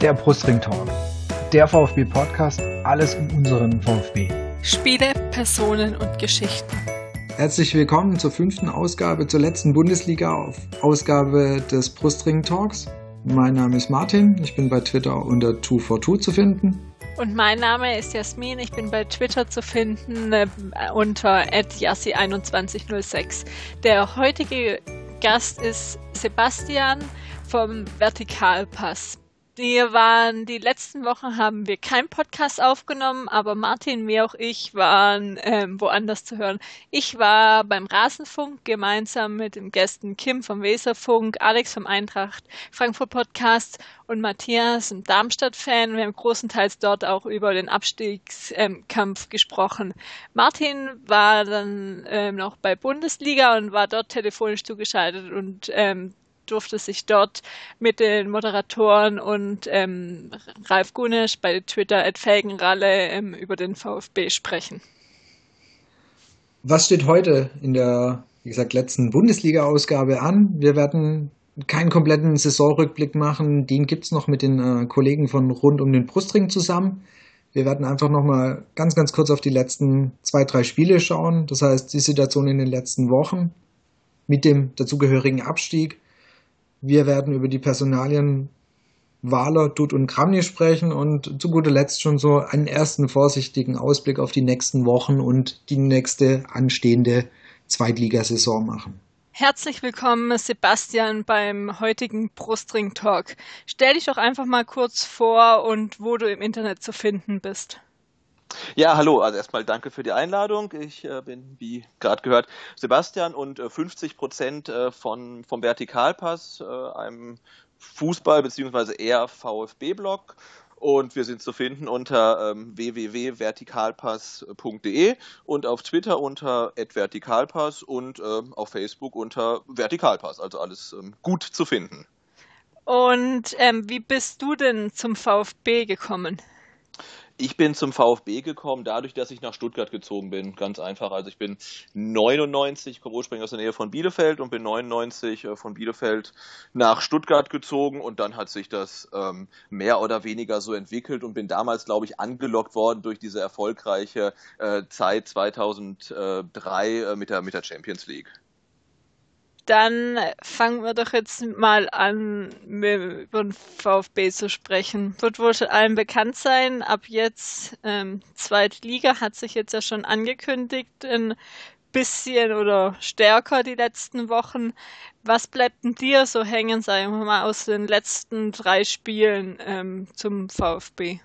Der Brustring Talk, der VfB-Podcast, alles um unseren VfB. Spiele, Personen und Geschichten. Herzlich willkommen zur 5. Ausgabe, zur letzten Bundesliga-Ausgabe des Brustring Talks. Mein Name ist Martin, ich bin bei Twitter unter 242 zu finden. Und mein Name ist Jasmin, ich bin bei Twitter zu finden unter @yassi2106. Der heutige Gast ist Sebastian vom Vertikalpass. Die letzten Wochen haben wir keinen Podcast aufgenommen, aber Martin, wie auch ich, waren woanders zu hören. Ich war beim Rasenfunk gemeinsam mit den Gästen Kim vom Weserfunk, Alex vom Eintracht Frankfurt Podcast und Matthias, ein Darmstadt-Fan. Wir haben großenteils dort auch über den Abstiegskampf gesprochen. Martin war dann noch bei Bundesliga und war dort telefonisch zugeschaltet und durfte sich dort mit den Moderatoren und Ralf Gunesch bei Twitter @Felgenralle über den VfB sprechen. Was steht heute in der, wie gesagt, letzten Bundesliga-Ausgabe an? Wir werden keinen kompletten Saisonrückblick machen. Den gibt's noch mit den Kollegen von rund um den Brustring zusammen. Wir werden einfach nochmal ganz kurz auf die letzten 2-3 Spiele schauen. Das heißt, die Situation in den letzten Wochen mit dem dazugehörigen Abstieg. Wir werden über die Personalien Wahler, Dutt und Kramny sprechen und zu guter Letzt schon so einen ersten vorsichtigen Ausblick auf die nächsten Wochen und die nächste anstehende Zweitligasaison machen. Herzlich willkommen, Sebastian, beim heutigen Brustring Talk. Stell dich doch einfach mal kurz vor und wo du im Internet zu finden bist. Ja, hallo, also erstmal danke für die Einladung. Ich bin, wie gerade gehört, Sebastian und 50% vom Vertikalpass, einem Fußball- bzw. eher VfB-Blog. Und wir sind zu finden unter www.vertikalpass.de und auf Twitter unter @vertikalpass und auf Facebook unter Vertikalpass. Also alles gut zu finden. Und wie bist du denn zum VfB gekommen? Ich bin zum VfB gekommen, dadurch, dass ich nach Stuttgart gezogen bin. Ganz einfach. Also ich bin 99, komme ursprünglich aus der Nähe von Bielefeld und bin 99 von Bielefeld nach Stuttgart gezogen und dann hat sich das mehr oder weniger so entwickelt und bin damals, glaube ich, angelockt worden durch diese erfolgreiche Zeit 2003 mit der Champions League. Dann fangen wir doch jetzt mal an, über den VfB zu sprechen. Wird wohl schon allen bekannt sein, ab jetzt zweite Liga, hat sich jetzt ja schon angekündigt, ein bisschen oder stärker die letzten Wochen. Was bleibt denn dir so hängen, sagen wir mal, aus den letzten 3 Spielen zum VfB?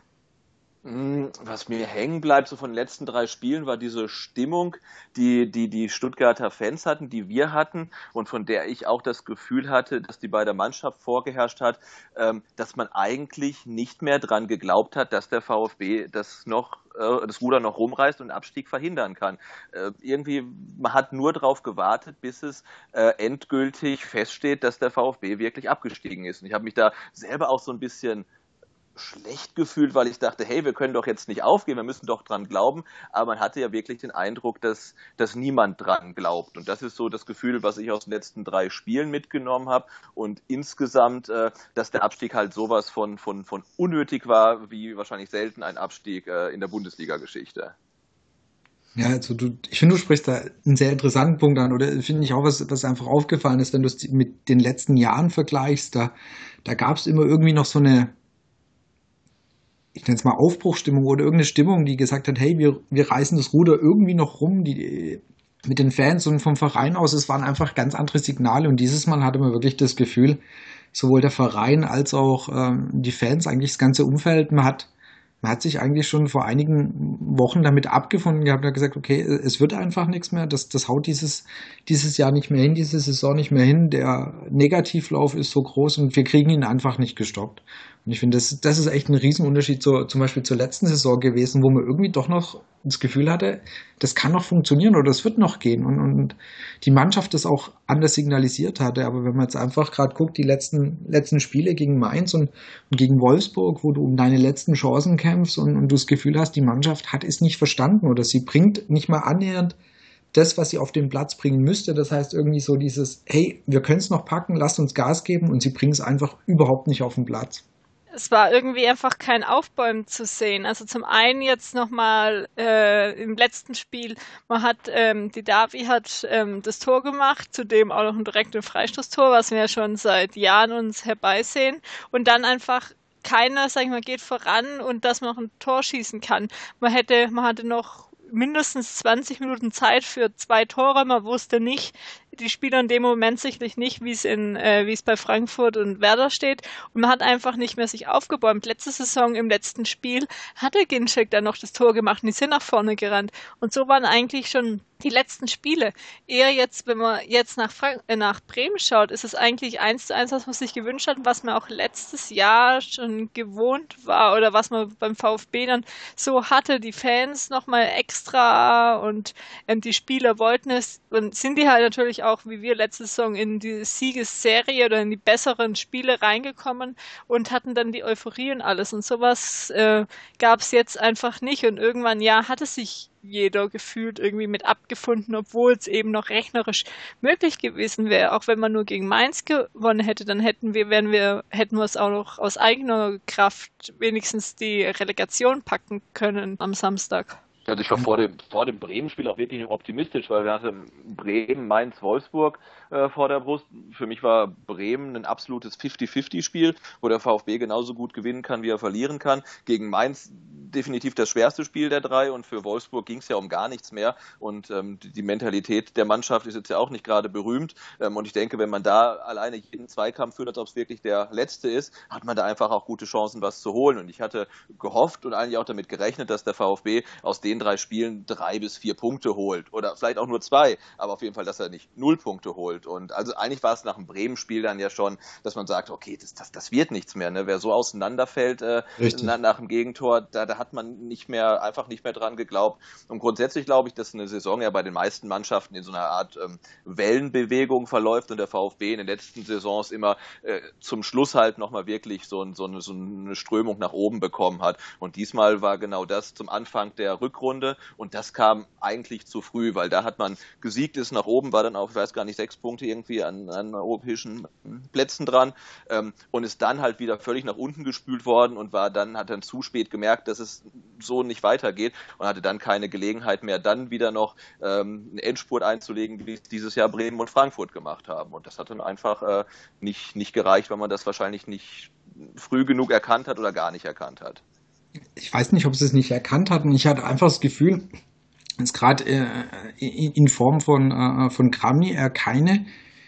Was mir hängen bleibt, so von den letzten 3 Spielen, war diese Stimmung, die Stuttgarter Fans hatten, die wir hatten und von der ich auch das Gefühl hatte, dass die bei der Mannschaft vorgeherrscht hat, dass man eigentlich nicht mehr dran geglaubt hat, dass der VfB das Ruder noch rumreißt und den Abstieg verhindern kann. Irgendwie, man hat nur darauf gewartet, bis es endgültig feststeht, dass der VfB wirklich abgestiegen ist. Und ich habe mich da selber auch so ein bisschen schlecht gefühlt, weil ich dachte, hey, wir können doch jetzt nicht aufgeben, wir müssen doch dran glauben, aber man hatte ja wirklich den Eindruck, dass niemand dran glaubt und das ist so das Gefühl, was ich aus den letzten 3 Spielen mitgenommen habe und insgesamt, dass der Abstieg halt sowas von unnötig war, wie wahrscheinlich selten ein Abstieg in der Bundesliga-Geschichte. Ja, also ich finde, du sprichst da einen sehr interessanten Punkt an, oder finde ich auch, was einfach aufgefallen ist, wenn du es mit den letzten Jahren vergleichst, da gab es immer irgendwie noch so eine, ich nenne es mal Aufbruchstimmung oder irgendeine Stimmung, die gesagt hat, hey, wir reißen das Ruder irgendwie noch rum, mit den Fans und vom Verein aus, es waren einfach ganz andere Signale und dieses Mal hatte man wirklich das Gefühl, sowohl der Verein als auch die Fans, eigentlich das ganze Umfeld, man hat sich eigentlich schon vor einigen Wochen damit abgefunden gehabt und hat gesagt, okay, es wird einfach nichts mehr, das haut dieses Jahr nicht mehr hin, diese Saison nicht mehr hin, der Negativlauf ist so groß und wir kriegen ihn einfach nicht gestoppt. Und ich finde, das ist echt ein Riesenunterschied zum Beispiel zur letzten Saison gewesen, wo man irgendwie doch noch das Gefühl hatte, das kann noch funktionieren oder es wird noch gehen und die Mannschaft das auch anders signalisiert hatte. Aber wenn man jetzt einfach gerade guckt, die letzten Spiele gegen Mainz und gegen Wolfsburg, wo du um deine letzten Chancen kämpfst und du das Gefühl hast, die Mannschaft hat es nicht verstanden oder sie bringt nicht mal annähernd das, was sie auf den Platz bringen müsste. Das heißt irgendwie so dieses, hey, wir können es noch packen, lasst uns Gas geben und sie bringen es einfach überhaupt nicht auf den Platz. es war irgendwie einfach kein Aufbäumen zu sehen. Also zum einen jetzt nochmal im letzten Spiel, die Davi hat das Tor gemacht, zudem auch noch ein direktes Freistoßtor, was wir ja schon seit Jahren uns herbeisehen. Und dann einfach keiner, sag ich mal, geht voran und dass man noch ein Tor schießen kann. Man hatte noch mindestens 20 Minuten Zeit für 2 Tore. Man wusste nicht, die Spieler in dem Moment sicherlich nicht, wie es bei Frankfurt und Werder steht. Und man hat einfach nicht mehr sich aufgebäumt. Letzte Saison im letzten Spiel hatte Ginczek dann noch das Tor gemacht und die sind nach vorne gerannt. Und so waren eigentlich schon die letzten Spiele. Eher jetzt, wenn man jetzt nach Bremen schaut, ist es eigentlich 1:1, was man sich gewünscht hat, was man auch letztes Jahr schon gewohnt war oder was man beim VfB dann so hatte. Die Fans nochmal extra und die Spieler wollten es. Und sind die halt natürlich auch, wie wir letzte Saison, in die Siegesserie oder in die besseren Spiele reingekommen und hatten dann die Euphorie und alles. Und sowas gab es jetzt einfach nicht. Und irgendwann, ja, hatte sich jeder gefühlt irgendwie mit abgefunden, obwohl es eben noch rechnerisch möglich gewesen wäre. Auch wenn man nur gegen Mainz gewonnen hätte, dann hätten wir es auch noch aus eigener Kraft wenigstens die Relegation packen können am Samstag. Also ich war vor dem Bremen-Spiel auch wirklich optimistisch, weil wir hatten Bremen, Mainz, Wolfsburg vor der Brust. Für mich war Bremen ein absolutes 50-50-Spiel, wo der VfB genauso gut gewinnen kann, wie er verlieren kann. Gegen Mainz definitiv das schwerste Spiel der 3 und für Wolfsburg ging es ja um gar nichts mehr. Und die Mentalität der Mannschaft ist jetzt ja auch nicht gerade berühmt. Und ich denke, wenn man da alleine jeden Zweikampf führt, als ob es wirklich der letzte ist, hat man da einfach auch gute Chancen, was zu holen. Und ich hatte gehofft und eigentlich auch damit gerechnet, dass der VfB aus den 3 Spielen 3 bis 4 Punkte holt. Oder vielleicht auch nur 2, aber auf jeden Fall, dass er nicht 0 Punkte holt. Und also eigentlich war es nach dem Bremen-Spiel dann ja schon, dass man sagt, okay, das wird nichts mehr. Ne? Wer so auseinanderfällt nach dem Gegentor, da hat man einfach nicht mehr dran geglaubt. Und grundsätzlich glaube ich, dass eine Saison ja bei den meisten Mannschaften in so einer Art Wellenbewegung verläuft und der VfB in den letzten Saisons immer zum Schluss halt nochmal wirklich so eine Strömung nach oben bekommen hat. Und diesmal war genau das zum Anfang der Rückrunde und das kam eigentlich zu früh, weil da hat man gesiegt, ist nach oben, war dann auch, ich weiß gar nicht, 6 Punkte irgendwie an europäischen Plätzen dran und ist dann halt wieder völlig nach unten gespült worden und hat dann zu spät gemerkt, dass es so nicht weitergeht und hatte dann keine Gelegenheit mehr, dann wieder noch einen Endspurt einzulegen, wie es dieses Jahr Bremen und Frankfurt gemacht haben. Und das hat dann einfach nicht gereicht, weil man das wahrscheinlich nicht früh genug erkannt hat oder gar nicht erkannt hat. Ich weiß nicht, ob sie es nicht erkannt hatten. Ich hatte einfach das Gefühl, dass gerade in Form von Kramny er keinen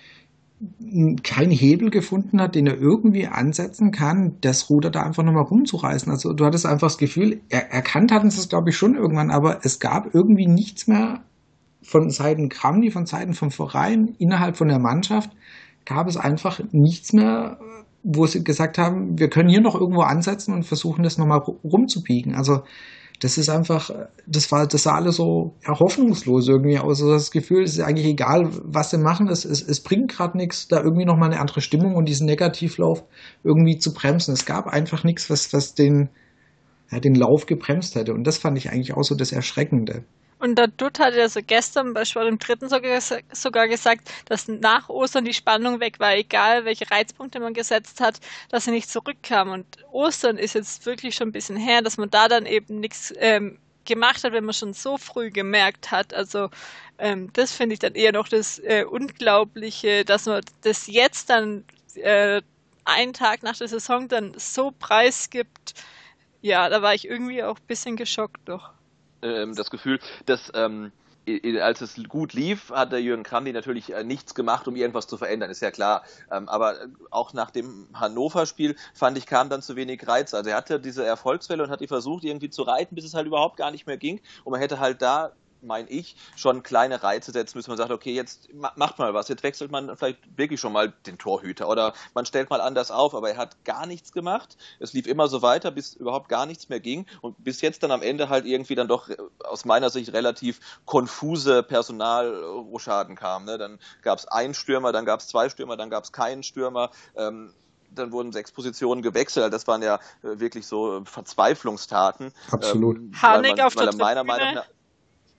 Hebel gefunden hat, den er irgendwie ansetzen kann, das Ruder da einfach nochmal rumzureißen. Also du hattest einfach das Gefühl, erkannt hatten sie es, glaube ich, schon irgendwann, aber es gab irgendwie nichts mehr von Seiten Kramny, von Seiten vom Verein, innerhalb von der Mannschaft, gab es einfach nichts mehr, wo sie gesagt haben, wir können hier noch irgendwo ansetzen und versuchen, das nochmal rumzubiegen. Also das ist einfach, das sah alles so hoffnungslos irgendwie aus. Also das Gefühl, es ist eigentlich egal, was sie machen, es bringt gerade nichts, da irgendwie nochmal eine andere Stimmung und diesen Negativlauf irgendwie zu bremsen. Es gab einfach nichts, was den Lauf gebremst hätte. Und das fand ich eigentlich auch so das Erschreckende. Und der Dutt hat ja so gestern bei Sport im Dritten sogar gesagt, dass nach Ostern die Spannung weg war, egal welche Reizpunkte man gesetzt hat, dass sie nicht zurückkam. Und Ostern ist jetzt wirklich schon ein bisschen her, dass man da dann eben nichts gemacht hat, wenn man schon so früh gemerkt hat. Also das finde ich dann eher noch das Unglaubliche, dass man das jetzt dann einen Tag nach der Saison dann so preisgibt. Ja, da war ich irgendwie auch ein bisschen geschockt doch. Das Gefühl, dass als es gut lief, hat der Jürgen Kramny natürlich nichts gemacht, um irgendwas zu verändern, ist ja klar. Aber auch nach dem Hannover-Spiel, fand ich, kam dann zu wenig Reiz. Also er hatte diese Erfolgswelle und hat die versucht irgendwie zu reiten, bis es halt überhaupt gar nicht mehr ging. Und man hätte halt da, meine ich, schon kleine Reize setzen müssen. Man sagt, okay, jetzt macht mal was, jetzt wechselt man vielleicht wirklich schon mal den Torhüter oder man stellt mal anders auf, aber er hat gar nichts gemacht. Es lief immer so weiter, bis überhaupt gar nichts mehr ging und bis jetzt dann am Ende halt irgendwie dann doch aus meiner Sicht relativ konfuse Personalrochaden kam. Ne? Dann gab es einen Stürmer, dann gab es 2 Stürmer, dann gab es keinen Stürmer. Dann wurden 6 Positionen gewechselt. Das waren ja wirklich so Verzweiflungstaten. Absolut. Harnik auf der Tribüne.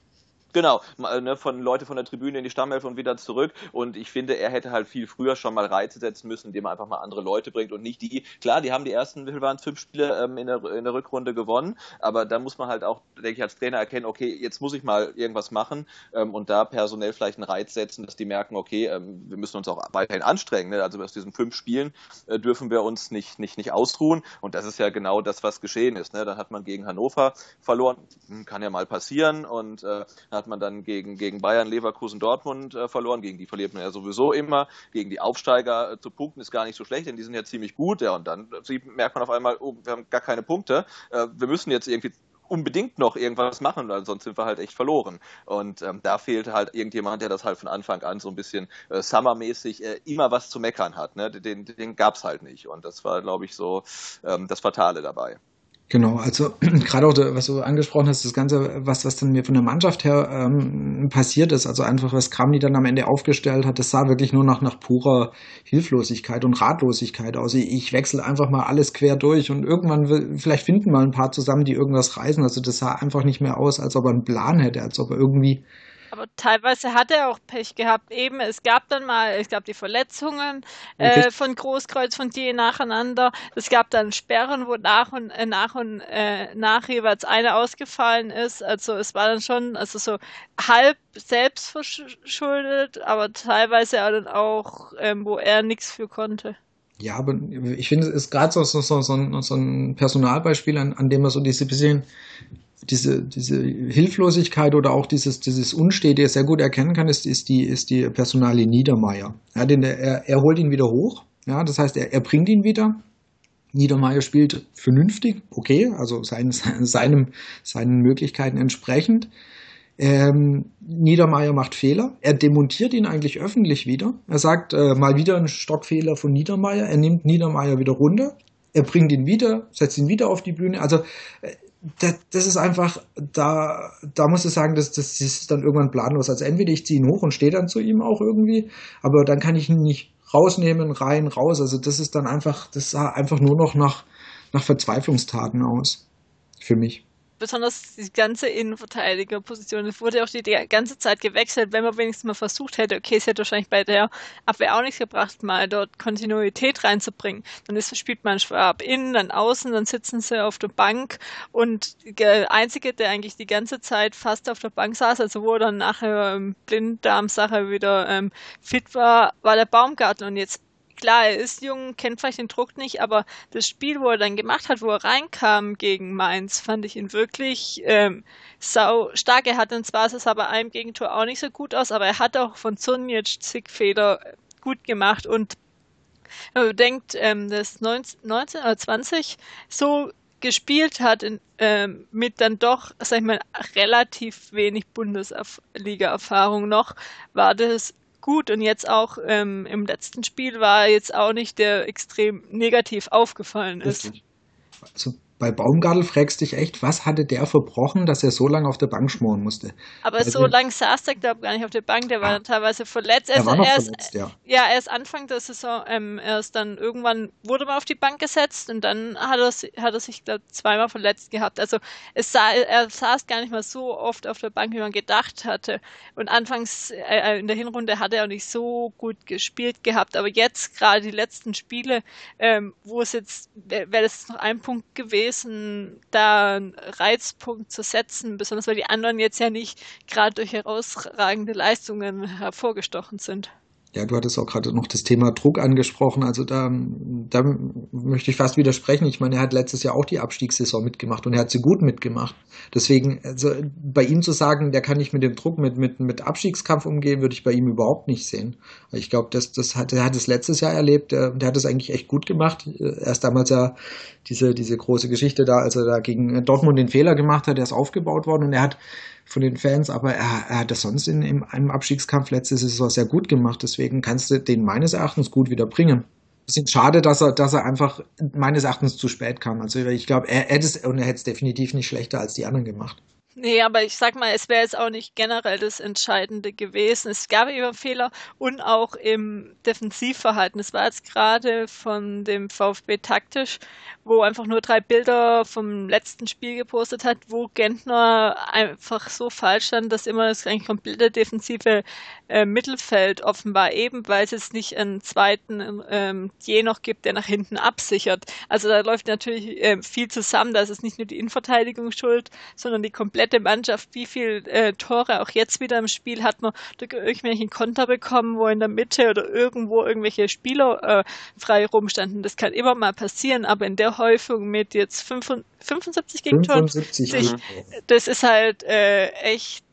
Genau, von Leute von der Tribüne in die Stammelf und wieder zurück. Und ich finde, er hätte halt viel früher schon mal Reize setzen müssen, indem er einfach mal andere Leute bringt und nicht die. Klar, die haben die ersten, wie waren es, 5 Spiele in der Rückrunde gewonnen, aber da muss man halt auch, denke ich, als Trainer erkennen, okay, jetzt muss ich mal irgendwas machen und da personell vielleicht einen Reiz setzen, dass die merken, okay, wir müssen uns auch weiterhin anstrengen. Ne? Also aus diesen 5 Spielen dürfen wir uns nicht ausruhen. Und das ist ja genau das, was geschehen ist. Ne? Dann hat man gegen Hannover verloren, kann ja mal passieren, und hat man dann gegen Bayern, Leverkusen, Dortmund verloren. Gegen die verliert man ja sowieso immer. Gegen die Aufsteiger zu punkten ist gar nicht so schlecht, denn die sind ja ziemlich gut. Ja, und dann merkt man auf einmal, oh, wir haben gar keine Punkte. Wir müssen jetzt irgendwie unbedingt noch irgendwas machen, weil sonst sind wir halt echt verloren. Und da fehlt halt irgendjemand, der das halt von Anfang an so ein bisschen Summer-mäßig immer was zu meckern hat. Ne? Den gab's halt nicht. Und das war, glaube ich, so das Fatale dabei. Genau, also gerade auch, was du angesprochen hast, das Ganze, was dann mir von der Mannschaft her passiert ist, also einfach, was Kramny dann am Ende aufgestellt hat, das sah wirklich nur nach purer Hilflosigkeit und Ratlosigkeit aus. Ich wechsle einfach mal alles quer durch und irgendwann, vielleicht finden mal ein paar zusammen, die irgendwas reißen. Also das sah einfach nicht mehr aus, als ob er einen Plan hätte, als ob er irgendwie... Aber teilweise hat er auch Pech gehabt. Eben, es gab die Verletzungen von Großkreuz, von die nacheinander. Es gab dann Sperren, wo nach jeweils eine ausgefallen ist. Also es war dann schon, also so halb selbstverschuldet, aber teilweise dann auch, wo er nichts für konnte. Ja, aber ich finde, es ist gerade so ein Personalbeispiel, an dem man so diese Hilflosigkeit oder auch dieses Unstete sehr gut erkennen kann, ist die Personalie Niedermeyer. Ja, er holt ihn wieder hoch. Ja, das heißt, er bringt ihn wieder. Niedermeyer spielt vernünftig, okay, also seinen Möglichkeiten entsprechend. Niedermeyer macht Fehler. Er demontiert ihn eigentlich öffentlich wieder. Er sagt, mal wieder ein Stockfehler von Niedermeyer. Er nimmt Niedermeyer wieder runter. Er bringt ihn wieder, setzt ihn wieder auf die Bühne. Also, das ist einfach, da muss ich sagen, das ist dann irgendwann planlos. Also entweder ich ziehe ihn hoch und stehe dann zu ihm auch irgendwie, aber dann kann ich ihn nicht rausnehmen, rein, raus. Also das sah einfach nur noch nach Verzweiflungstaten aus. Für mich. Besonders die ganze Innenverteidigerposition, es wurde auch die ganze Zeit gewechselt, wenn man wenigstens mal versucht hätte, okay, es hätte wahrscheinlich bei der Abwehr auch nichts gebracht, mal dort Kontinuität reinzubringen. Dann spielt man Schwab innen, dann außen, dann sitzen sie auf der Bank und der Einzige, der eigentlich die ganze Zeit fast auf der Bank saß, also wo dann nachher Blinddarm-Sache wieder fit war der Baumgartner. Und jetzt klar, er ist jung, kennt vielleicht den Druck nicht, aber das Spiel, wo er dann gemacht hat, wo er reinkam gegen Mainz, fand ich ihn wirklich sau stark. Er hat dann zwar, es sah bei einem Gegentor auch nicht so gut aus, aber er hat auch von Zunic zig Fehler gut gemacht. Und wenn man denkt, dass 19 oder 20 so gespielt hat, mit dann doch, sag ich mal, relativ wenig Bundesliga-Erfahrung noch, war das gut. Und jetzt auch im letzten Spiel war er jetzt auch nicht, der extrem negativ aufgefallen ist. Richtig. Also bei Baumgartl fragst du dich echt, was hatte der verbrochen, dass er so lange auf der Bank schmoren musste? Aber also, so lange saß der, glaube ich, gar nicht auf der Bank, der war teilweise verletzt. Er war noch verletzt, ja. Ja, erst Anfang der Saison, erst dann irgendwann wurde man auf die Bank gesetzt und dann hat er sich, glaube ich, zweimal verletzt gehabt. Also er saß gar nicht mal so oft auf der Bank, wie man gedacht hatte. Und anfangs in der Hinrunde hat er auch nicht so gut gespielt gehabt. Aber jetzt, gerade die letzten Spiele, wo es jetzt, wäre das noch ein Punkt gewesen, da einen Reizpunkt zu setzen, besonders weil die anderen jetzt ja nicht gerade durch herausragende Leistungen hervorgestochen sind. Ja, du hattest auch gerade noch das Thema Druck angesprochen, also da möchte ich fast widersprechen. Ich meine, er hat letztes Jahr auch die Abstiegssaison mitgemacht und er hat sie gut mitgemacht. Deswegen, also bei ihm zu sagen, der kann nicht mit dem Druck, mit Abstiegskampf umgehen, würde ich bei ihm überhaupt nicht sehen. Ich glaube, er hat es letztes Jahr erlebt, der hat es eigentlich echt gut gemacht. Erst damals ja diese große Geschichte da, als er da gegen Dortmund den Fehler gemacht hat, der ist aufgebaut worden und er hat von den Fans, aber er hat das sonst in einem Abstiegskampf letzte Saison sehr gut gemacht, deswegen kannst du den meines Erachtens gut wieder bringen. Es ist schade, dass er einfach meines Erachtens zu spät kam. Also ich glaube, er hätte es definitiv nicht schlechter als die anderen gemacht. Nee, aber ich sag mal, es wäre jetzt auch nicht generell das Entscheidende gewesen. Es gab immer Fehler und auch im Defensivverhalten. Es war jetzt gerade von dem VfB taktisch, wo einfach nur 3 Bilder vom letzten Spiel gepostet hat, wo Gentner einfach so falsch stand, dass immer das eigentlich komplette defensive Mittelfeld offen war, eben weil es jetzt nicht einen zweiten je noch gibt, der nach hinten absichert. Also da läuft natürlich viel zusammen. Da ist es nicht nur die Innenverteidigung schuld, sondern die komplette Mannschaft. Wie viele Tore auch jetzt wieder im Spiel hat man durch irgendwelchen Konter bekommen, wo in der Mitte oder irgendwo irgendwelche Spieler frei rumstanden. Das kann immer mal passieren, aber in der Häufung mit jetzt 75 Gegentoren, 75 das ist halt echt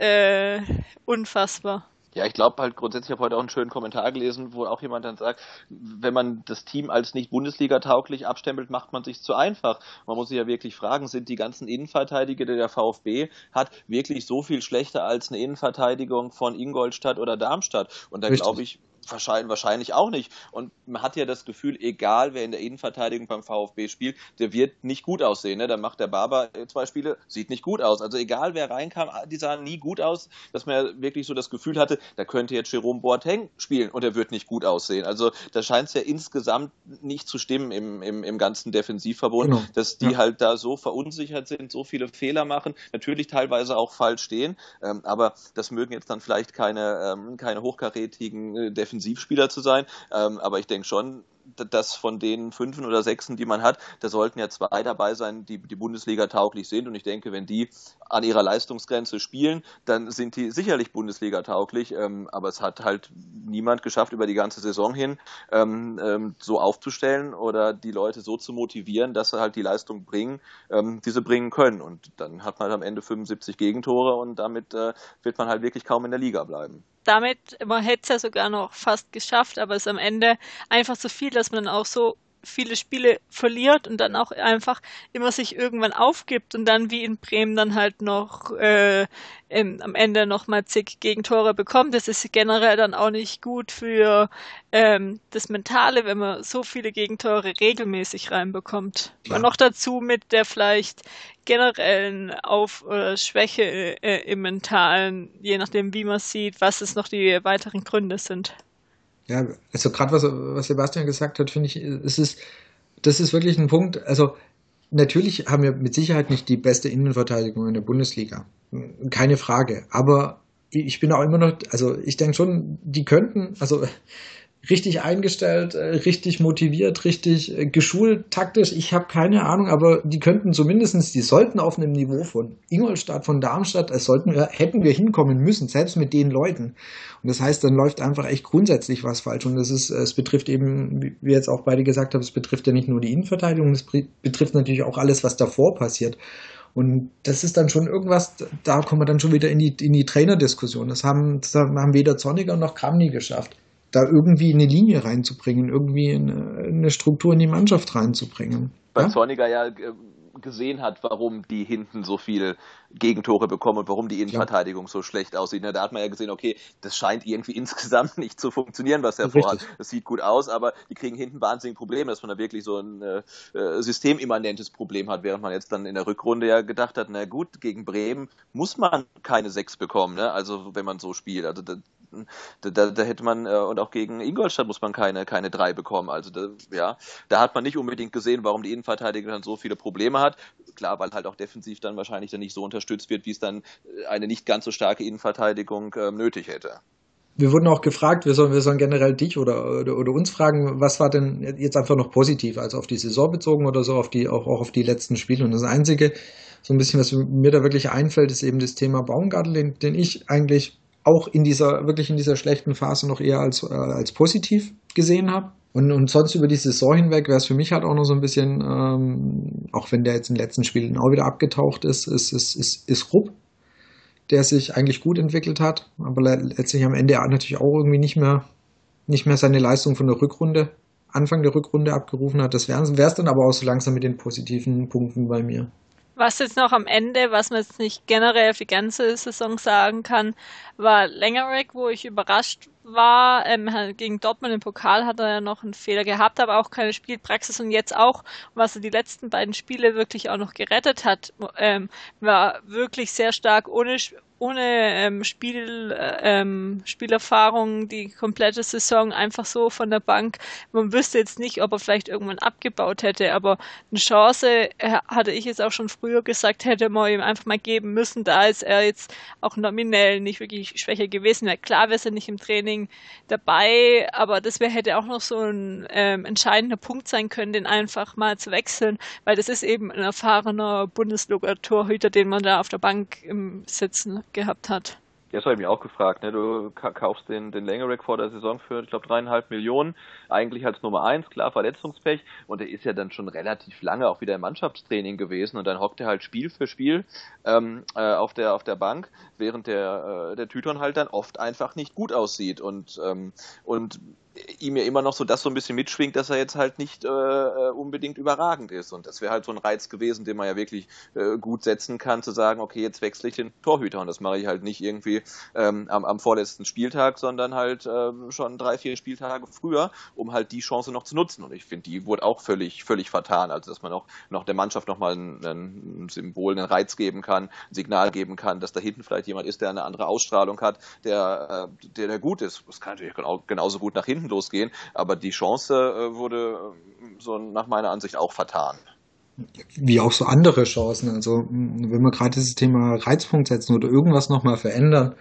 unfassbar. Ja, ich glaube halt grundsätzlich, ich habe heute auch einen schönen Kommentar gelesen, wo auch jemand dann sagt, wenn man das Team als nicht Bundesliga-tauglich abstempelt, macht man sich zu einfach. Man muss sich ja wirklich fragen, sind die ganzen Innenverteidiger, die der VfB hat, wirklich so viel schlechter als eine Innenverteidigung von Ingolstadt oder Darmstadt? Und da glaube ich, wahrscheinlich auch nicht. Und man hat ja das Gefühl, egal wer in der Innenverteidigung beim VfB spielt, der wird nicht gut aussehen. Ne? Dann macht der Barber 2 Spiele, sieht nicht gut aus. Also egal wer reinkam, die sahen nie gut aus, dass man ja wirklich so das Gefühl hatte, da könnte jetzt Jerome Boateng spielen und er wird nicht gut aussehen. Also da scheint es ja insgesamt nicht zu stimmen im ganzen Defensivverbund, genau, dass die halt da so verunsichert sind, so viele Fehler machen, natürlich teilweise auch falsch stehen, aber das mögen jetzt dann vielleicht keine hochkarätigen Defensivspieler zu sein, aber ich denke schon, dass von den 5 oder 6, die man hat, da sollten ja 2 dabei sein, die Bundesliga tauglich sind, und ich denke, wenn die an ihrer Leistungsgrenze spielen, dann sind die sicherlich Bundesliga tauglich, aber es hat halt niemand geschafft, über die ganze Saison hin so aufzustellen oder die Leute so zu motivieren, dass sie halt die Leistung bringen, die sie bringen können, und dann hat man am Ende 75 Gegentore und damit wird man halt wirklich kaum in der Liga bleiben. Damit, man hätte es ja sogar noch fast geschafft, aber es ist am Ende einfach so viel, dass man dann auch so viele Spiele verliert und dann auch einfach immer sich irgendwann aufgibt und dann wie in Bremen dann halt noch am Ende nochmal zig Gegentore bekommt. Das ist generell dann auch nicht gut für das Mentale, wenn man so viele Gegentore regelmäßig reinbekommt. Ja. Und noch dazu mit der vielleicht generellen Schwäche im Mentalen, je nachdem wie man sieht, was es noch die weiteren Gründe sind. Ja, also gerade was Sebastian gesagt hat, finde ich, das ist wirklich ein Punkt. Also natürlich haben wir mit Sicherheit nicht die beste Innenverteidigung in der Bundesliga. Keine Frage. Aber ich bin auch immer noch, also ich denke schon, die könnten, also richtig eingestellt, richtig motiviert, richtig geschult, taktisch, ich habe keine Ahnung, aber die sollten auf einem Niveau von Ingolstadt, von Darmstadt, hätten wir hinkommen müssen, selbst mit den Leuten. Und das heißt, dann läuft einfach echt grundsätzlich was falsch. Und es betrifft eben, wie wir jetzt auch beide gesagt haben, es betrifft ja nicht nur die Innenverteidigung, es betrifft natürlich auch alles, was davor passiert. Und das ist dann schon irgendwas, da kommen wir dann schon wieder in die Trainerdiskussion. Das haben weder Zorniger noch Kramny geschafft, da irgendwie eine Linie reinzubringen, irgendwie eine Struktur in die Mannschaft reinzubringen. Weil Zorniger ja gesehen hat, warum die hinten so viele Gegentore bekommen und warum die Innenverteidigung so schlecht aussieht. Da hat man ja gesehen, okay, das scheint irgendwie insgesamt nicht zu funktionieren, was er vorhat. Das sieht gut aus, aber die kriegen hinten wahnsinnig Probleme, dass man da wirklich so ein systemimmanentes Problem hat, während man jetzt dann in der Rückrunde ja gedacht hat, na gut, gegen Bremen muss man keine 6 bekommen, ne? Also wenn man so spielt. Also da hätte man, und auch gegen Ingolstadt muss man keine 3 bekommen. Also da hat man nicht unbedingt gesehen, warum die Innenverteidigung dann so viele Probleme hat. Klar, weil halt auch defensiv dann wahrscheinlich dann nicht so unterstützt wird, wie es dann eine nicht ganz so starke Innenverteidigung nötig hätte. Wir wurden auch gefragt, wir sollen generell dich oder uns fragen, was war denn jetzt einfach noch positiv, also auf die Saison bezogen oder so, auch auf die letzten Spiele. Und das Einzige, so ein bisschen, was mir da wirklich einfällt, ist eben das Thema Baumgartel, den ich eigentlich auch in dieser schlechten Phase noch eher als positiv gesehen habe. Und sonst über die Saison hinweg wäre es für mich halt auch noch so ein bisschen, auch wenn der jetzt in den letzten Spielen auch wieder abgetaucht ist Rupp, der sich eigentlich gut entwickelt hat, aber letztlich am Ende natürlich auch irgendwie nicht mehr seine Leistung von der Rückrunde, Anfang der Rückrunde abgerufen hat. Das wäre es dann aber auch so langsam mit den positiven Punkten bei mir. Was jetzt noch am Ende, was man jetzt nicht generell für die ganze Saison sagen kann, war Lengerek, wo ich überrascht war. Gegen Dortmund im Pokal hat er ja noch einen Fehler gehabt, aber auch keine Spielpraxis und jetzt auch, was er die letzten beiden Spiele wirklich auch noch gerettet hat, war wirklich sehr stark ohne Spielerfahrung die komplette Saison einfach so von der Bank. Man wüsste jetzt nicht, ob er vielleicht irgendwann abgebaut hätte, aber eine Chance, hatte ich jetzt auch schon früher gesagt, hätte man ihm einfach mal geben müssen, da ist er jetzt auch nominell nicht wirklich schwächer gewesen wäre. Klar wäre er nicht im Training dabei, aber das hätte auch noch so ein entscheidender Punkt sein können, den einfach mal zu wechseln, weil das ist eben ein erfahrener Bundesliga-Torhüter, den man da auf der Bank im Sitzen gehabt hat. Ja, das habe ich mich auch gefragt. Ne? Du kaufst den Langerack vor der Saison für, ich glaube, 3,5 Millionen, eigentlich als Nummer 1, klar, Verletzungspech. Und er ist ja dann schon relativ lange auch wieder im Mannschaftstraining gewesen. Und dann hockt er halt Spiel für Spiel auf der Bank, während der Tyton halt dann oft einfach nicht gut aussieht. Und ihm ja immer noch so das so ein bisschen mitschwingt, dass er jetzt halt nicht unbedingt überragend ist. Und das wäre halt so ein Reiz gewesen, den man ja wirklich gut setzen kann, zu sagen, okay, jetzt wechsle ich den Torhüter. Und das mache ich halt nicht irgendwie am vorletzten Spieltag, sondern halt schon 3-4 Spieltage früher, um halt die Chance noch zu nutzen. Und ich finde, die wurde auch völlig vertan. Also, dass man auch noch der Mannschaft nochmal ein Symbol, einen Reiz geben kann, ein Signal geben kann, dass da hinten vielleicht jemand ist, der eine andere Ausstrahlung hat, der gut ist. Das kann natürlich genauso gut nach hinten losgehen, aber die Chance wurde so nach meiner Ansicht auch vertan. Wie auch so andere Chancen. Also wenn wir gerade dieses Thema Reizpunkt setzen oder irgendwas nochmal verändern,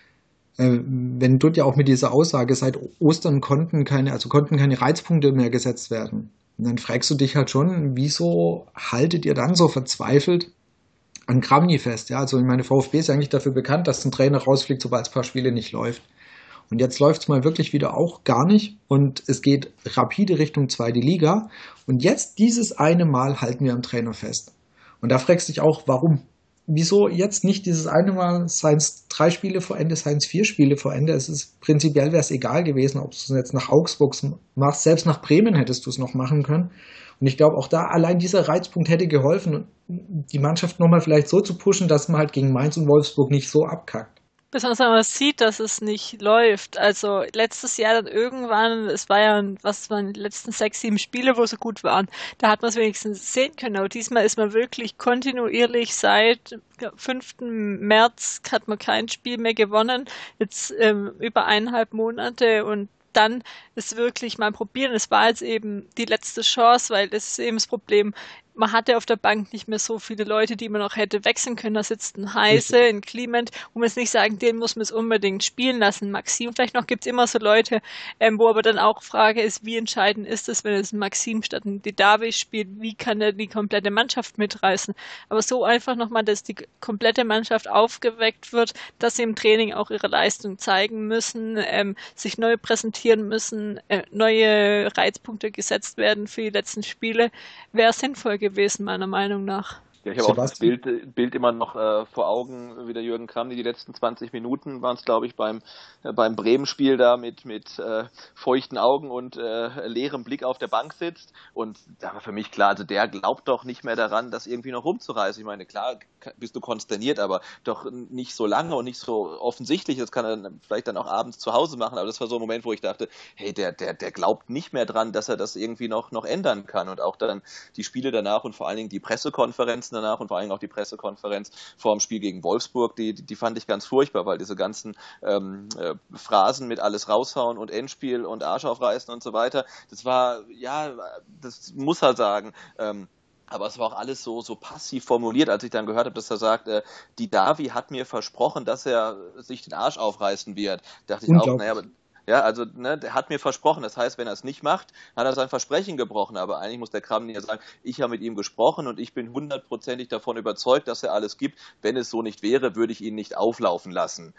wenn dort ja auch mit dieser Aussage, seit Ostern konnten keine Reizpunkte mehr gesetzt werden, und dann fragst du dich halt schon, wieso haltet ihr dann so verzweifelt an Kramny fest? Ja, also ich meine, VfB ist ja eigentlich dafür bekannt, dass ein Trainer rausfliegt, sobald es ein paar Spiele nicht läuft. Und jetzt läuft es mal wirklich wieder auch gar nicht und es geht rapide Richtung zweite Liga. Und jetzt dieses eine Mal halten wir am Trainer fest. Und da fragst du dich auch, warum? Wieso jetzt nicht dieses eine Mal, seien es 3 Spiele vor Ende, seien es 4 Spiele vor Ende? Prinzipiell wäre es egal gewesen, ob du es jetzt nach Augsburg machst. Selbst nach Bremen hättest du es noch machen können. Und ich glaube, auch da allein dieser Reizpunkt hätte geholfen, die Mannschaft nochmal vielleicht so zu pushen, dass man halt gegen Mainz und Wolfsburg nicht so abkackt. Besonders wenn man sieht, dass es nicht läuft. Also letztes Jahr dann irgendwann, es war ja, was waren die letzten 6, 7 Spiele, wo sie gut waren. Da hat man es wenigstens sehen können. Aber diesmal ist man wirklich kontinuierlich seit 5. März hat man kein Spiel mehr gewonnen. Jetzt über 1,5 Monate und dann ist wirklich mal probieren. Es war jetzt eben die letzte Chance, weil das ist eben das Problem. Man hatte auf der Bank nicht mehr so viele Leute, die man noch hätte wechseln können. Da sitzt ein Heise, ein Clement, wo man jetzt nicht sagen, den muss man es unbedingt spielen lassen. Maxim, vielleicht noch gibt es immer so Leute, wo aber dann auch Frage ist, wie entscheidend ist es, wenn es ein Maxim statt ein Didavi spielt, wie kann er die komplette Mannschaft mitreißen? Aber so einfach nochmal, dass die komplette Mannschaft aufgeweckt wird, dass sie im Training auch ihre Leistung zeigen müssen, sich neu präsentieren müssen, neue Reizpunkte gesetzt werden für die letzten Spiele, wäre sinnvoll gewesen, meiner Meinung nach. Ja, ich habe auch das Bild immer noch vor Augen, wie der Jürgen Kramny die letzten 20 Minuten waren es, glaube ich, beim Bremen-Spiel da mit feuchten Augen und leerem Blick auf der Bank sitzt. Und da war für mich klar, also der glaubt doch nicht mehr daran, das irgendwie noch rumzureißen. Ich meine, klar bist du konsterniert, aber doch nicht so lange und nicht so offensichtlich. Das kann er vielleicht dann auch abends zu Hause machen. Aber das war so ein Moment, wo ich dachte, hey, der glaubt nicht mehr dran, dass er das irgendwie noch ändern kann. Und auch dann die Spiele danach und vor allen Dingen die Pressekonferenzen danach und vor allem auch die Pressekonferenz vor dem Spiel gegen Wolfsburg, die fand ich ganz furchtbar, weil diese ganzen Phrasen mit alles raushauen und Endspiel und Arsch aufreißen und so weiter, das war, ja, das muss er sagen, aber es war auch alles so passiv formuliert, als ich dann gehört habe, dass er sagt, Didavi hat mir versprochen, dass er sich den Arsch aufreißen wird. Dachte ich auch, naja, aber ja, also der hat mir versprochen, das heißt, wenn er es nicht macht, hat er sein Versprechen gebrochen, aber eigentlich muss der Kramny ja sagen, ich habe mit ihm gesprochen und ich bin 100%ig davon überzeugt, dass er alles gibt. Wenn es so nicht wäre, würde ich ihn nicht auflaufen lassen.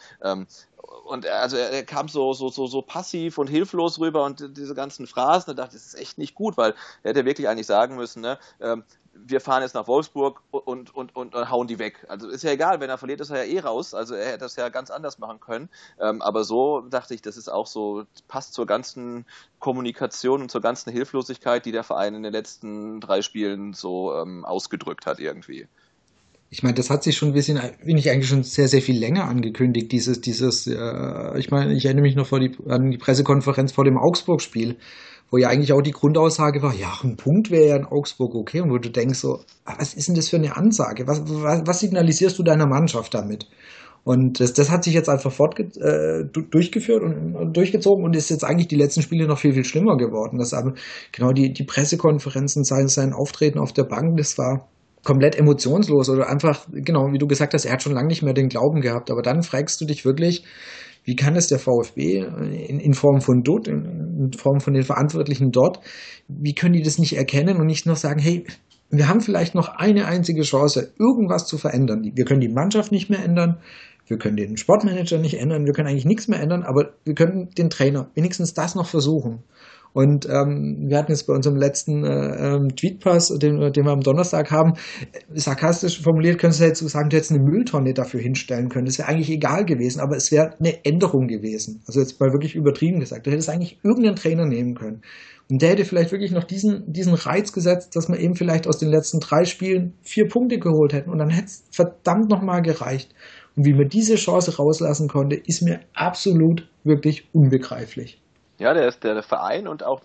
Und also er kam so passiv und hilflos rüber und diese ganzen Phrasen, da dachte ich, das ist echt nicht gut, weil er hätte wirklich eigentlich sagen müssen, wir fahren jetzt nach Wolfsburg und hauen die weg. Also ist ja egal, wenn er verliert, ist er ja raus. Also er hätte das ja ganz anders machen können. Aber so dachte ich, das ist auch so, passt zur ganzen Kommunikation und zur ganzen Hilflosigkeit, die der Verein in den letzten 3 Spielen so ausgedrückt hat irgendwie. Ich meine, das hat sich schon ein bisschen, finde ich, eigentlich schon sehr, sehr viel länger angekündigt, ich meine, ich erinnere mich noch an die Pressekonferenz vor dem Augsburg-Spiel, wo ja eigentlich auch die Grundaussage war, ja, ein Punkt wäre ja in Augsburg okay, und wo du denkst so, was ist denn das für eine Ansage? Was signalisierst du deiner Mannschaft damit? Und das hat sich jetzt einfach durchgeführt und durchgezogen und ist jetzt eigentlich die letzten Spiele noch viel, viel schlimmer geworden. Das aber genau die Pressekonferenzen, sein Auftreten auf der Bank, das war komplett emotionslos oder einfach, genau, wie du gesagt hast, er hat schon lange nicht mehr den Glauben gehabt. Aber dann fragst du dich wirklich, wie kann es der VfB in Form von Dutt, in Form von den Verantwortlichen dort, wie können die das nicht erkennen und nicht noch sagen, hey, wir haben vielleicht noch eine einzige Chance, irgendwas zu verändern. Wir können die Mannschaft nicht mehr ändern, wir können den Sportmanager nicht ändern, wir können eigentlich nichts mehr ändern, aber wir können den Trainer wenigstens das noch versuchen. Und wir hatten jetzt bei unserem letzten Tweetpass, den wir am Donnerstag haben, sarkastisch formuliert, könntest du jetzt so sagen, du hättest eine Mülltonne dafür hinstellen können. Das wäre eigentlich egal gewesen, aber es wäre eine Änderung gewesen. Also jetzt mal wirklich übertrieben gesagt. Du hättest eigentlich irgendeinen Trainer nehmen können. Und der hätte vielleicht wirklich noch diesen Reiz gesetzt, dass man eben vielleicht aus den letzten 3 Spielen 4 Punkte geholt hätten. Und dann hätte es verdammt nochmal gereicht. Und wie man diese Chance rauslassen konnte, ist mir absolut wirklich unbegreiflich. Ja, der Verein und auch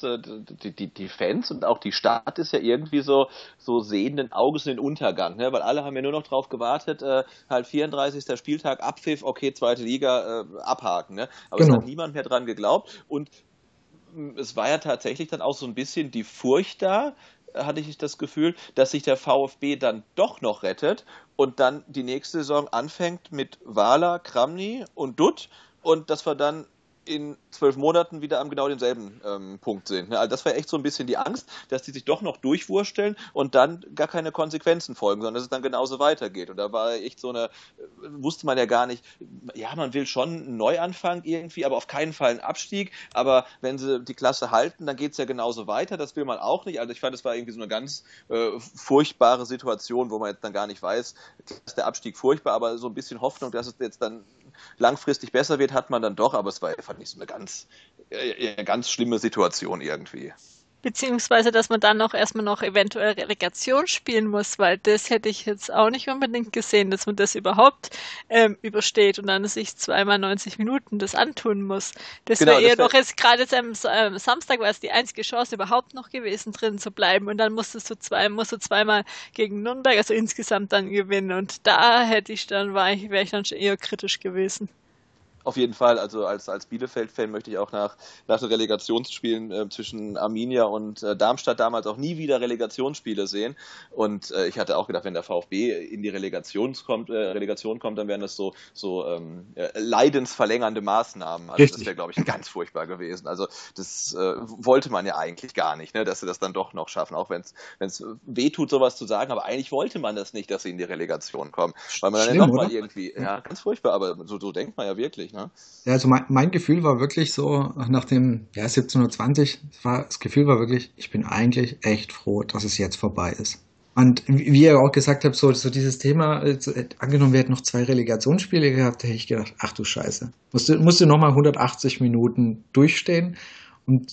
die Fans und auch die Stadt ist ja irgendwie so sehenden Auges in den Untergang, ne? Weil alle haben ja nur noch drauf gewartet, halt 34. Spieltag, Abpfiff, okay, zweite Liga, abhaken, ne? Aber es hat niemand mehr dran geglaubt und es war ja tatsächlich dann auch so ein bisschen die Furcht da, hatte ich das Gefühl, dass sich der VfB dann doch noch rettet und dann die nächste Saison anfängt mit Wahler, Kramny und Dutt und dass wir dann in 12 Monaten wieder am genau denselben Punkt sind. Also das war echt so ein bisschen die Angst, dass die sich doch noch durchwursteln und dann gar keine Konsequenzen folgen, sondern dass es dann genauso weitergeht. Und da war echt wusste man ja gar nicht, ja, man will schon einen Neuanfang irgendwie, aber auf keinen Fall einen Abstieg. Aber wenn sie die Klasse halten, dann geht es ja genauso weiter. Das will man auch nicht. Also ich fand, das war irgendwie so eine ganz furchtbare Situation, wo man jetzt dann gar nicht weiß, ist der Abstieg furchtbar, aber so ein bisschen Hoffnung, dass es jetzt dann langfristig besser wird, hat man dann doch, aber es war einfach nicht so eine ganz schlimme Situation irgendwie. Beziehungsweise, dass man dann auch erstmal noch eventuell Relegation spielen muss, weil das hätte ich jetzt auch nicht unbedingt gesehen, dass man das überhaupt übersteht und dann sich 2x90 Minuten das antun muss. Das wäre eher noch jetzt gerade am Samstag war es die einzige Chance überhaupt noch gewesen, drin zu bleiben und dann musst du zweimal gegen Nürnberg, also insgesamt dann gewinnen und da wäre ich dann schon eher kritisch gewesen. Auf jeden Fall, also als Bielefeld-Fan möchte ich auch nach den Relegationsspielen zwischen Arminia und Darmstadt damals auch nie wieder Relegationsspiele sehen. Und ich hatte auch gedacht, wenn der VfB in die Relegation kommt, dann wären das so leidensverlängernde Maßnahmen. Also das wäre, glaube ich, ganz furchtbar gewesen. Also das wollte man ja eigentlich gar nicht, ne, dass sie das dann doch noch schaffen, auch wenn es weh tut, sowas zu sagen. Aber eigentlich wollte man das nicht, dass sie in die Relegation kommen. Weil man dann ja nochmal irgendwie, ja, ganz furchtbar, aber so denkt man ja wirklich, ne? Ja, also mein Gefühl war wirklich so, nach dem 17:20, das Gefühl war wirklich, ich bin eigentlich echt froh, dass es jetzt vorbei ist. Und wie ihr auch gesagt habt, so dieses Thema, angenommen, wir hätten noch 2 Relegationsspiele gehabt, da hätte ich gedacht, ach du Scheiße, musste nochmal 180 Minuten durchstehen und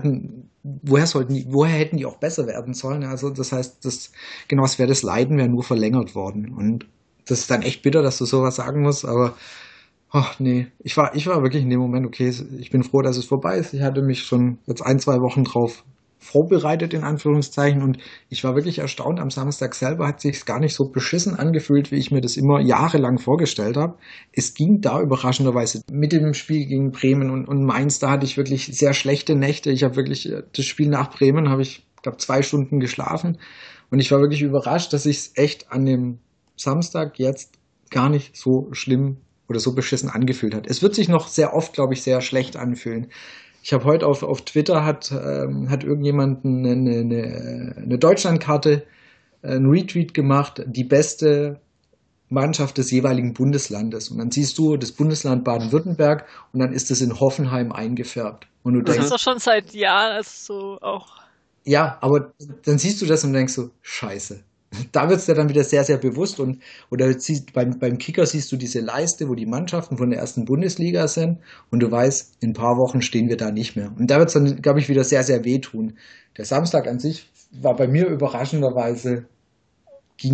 woher hätten die auch besser werden sollen? Also das heißt, das wäre das Leiden wäre nur verlängert worden und das ist dann echt bitter, dass du sowas sagen musst, aber ach nee, ich war wirklich in dem Moment, okay, ich bin froh, dass es vorbei ist. Ich hatte mich schon jetzt 1-2 Wochen drauf vorbereitet, in Anführungszeichen, und ich war wirklich erstaunt. Am Samstag selber hat sich's gar nicht so beschissen angefühlt, wie ich mir das immer jahrelang vorgestellt habe. Es ging da überraschenderweise mit dem Spiel gegen Bremen und Mainz, da hatte ich wirklich sehr schlechte Nächte. Ich habe wirklich das Spiel nach Bremen, habe ich, glaube 2 Stunden geschlafen und ich war wirklich überrascht, dass sich's echt an dem Samstag jetzt gar nicht so schlimm oder so beschissen angefühlt hat. Es wird sich noch sehr oft, glaube ich, sehr schlecht anfühlen. Ich habe heute auf Twitter hat irgendjemand eine Deutschlandkarte, einen Retweet gemacht, die beste Mannschaft des jeweiligen Bundeslandes. Und dann siehst du das Bundesland Baden-Württemberg und dann ist es in Hoffenheim eingefärbt. Und du das denkst, ist doch schon seit Jahren so auch. Ja, aber dann siehst du das und denkst so, scheiße. Da wird es dir dann wieder sehr, sehr bewusst beim Kicker siehst du diese Leiste, wo die Mannschaften von der ersten Bundesliga sind und du weißt, in ein paar Wochen stehen wir da nicht mehr. Und da wird es dann, glaube ich, wieder sehr, sehr wehtun. Der Samstag an sich war bei mir überraschenderweise, ging der.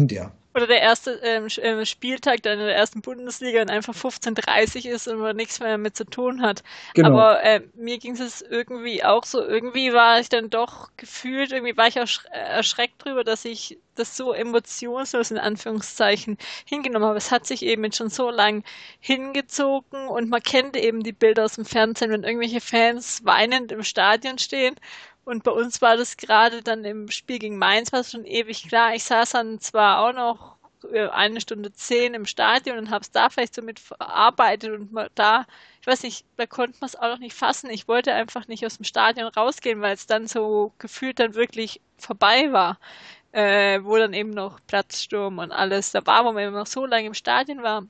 Oder der erste Spieltag dann in der ersten Bundesliga und einfach 15:30 ist und man nichts mehr damit zu tun hat. Genau. Aber mir ging es irgendwie auch so. Irgendwie war ich dann doch gefühlt, irgendwie war ich erschreckt drüber, dass ich das so emotionslos in Anführungszeichen hingenommen habe. Es hat sich eben jetzt schon so lang hingezogen und man kennt eben die Bilder aus dem Fernsehen, wenn irgendwelche Fans weinend im Stadion stehen. Und bei uns war das gerade dann im Spiel gegen Mainz, war es schon ewig klar. Ich saß dann zwar auch noch 1:10 im Stadion und habe es da vielleicht so mit verarbeitet und da, ich weiß nicht, da konnte man es auch noch nicht fassen. Ich wollte einfach nicht aus dem Stadion rausgehen, weil es dann so gefühlt dann wirklich vorbei war, wo dann eben noch Platzsturm und alles da war, wo man eben noch so lange im Stadion war.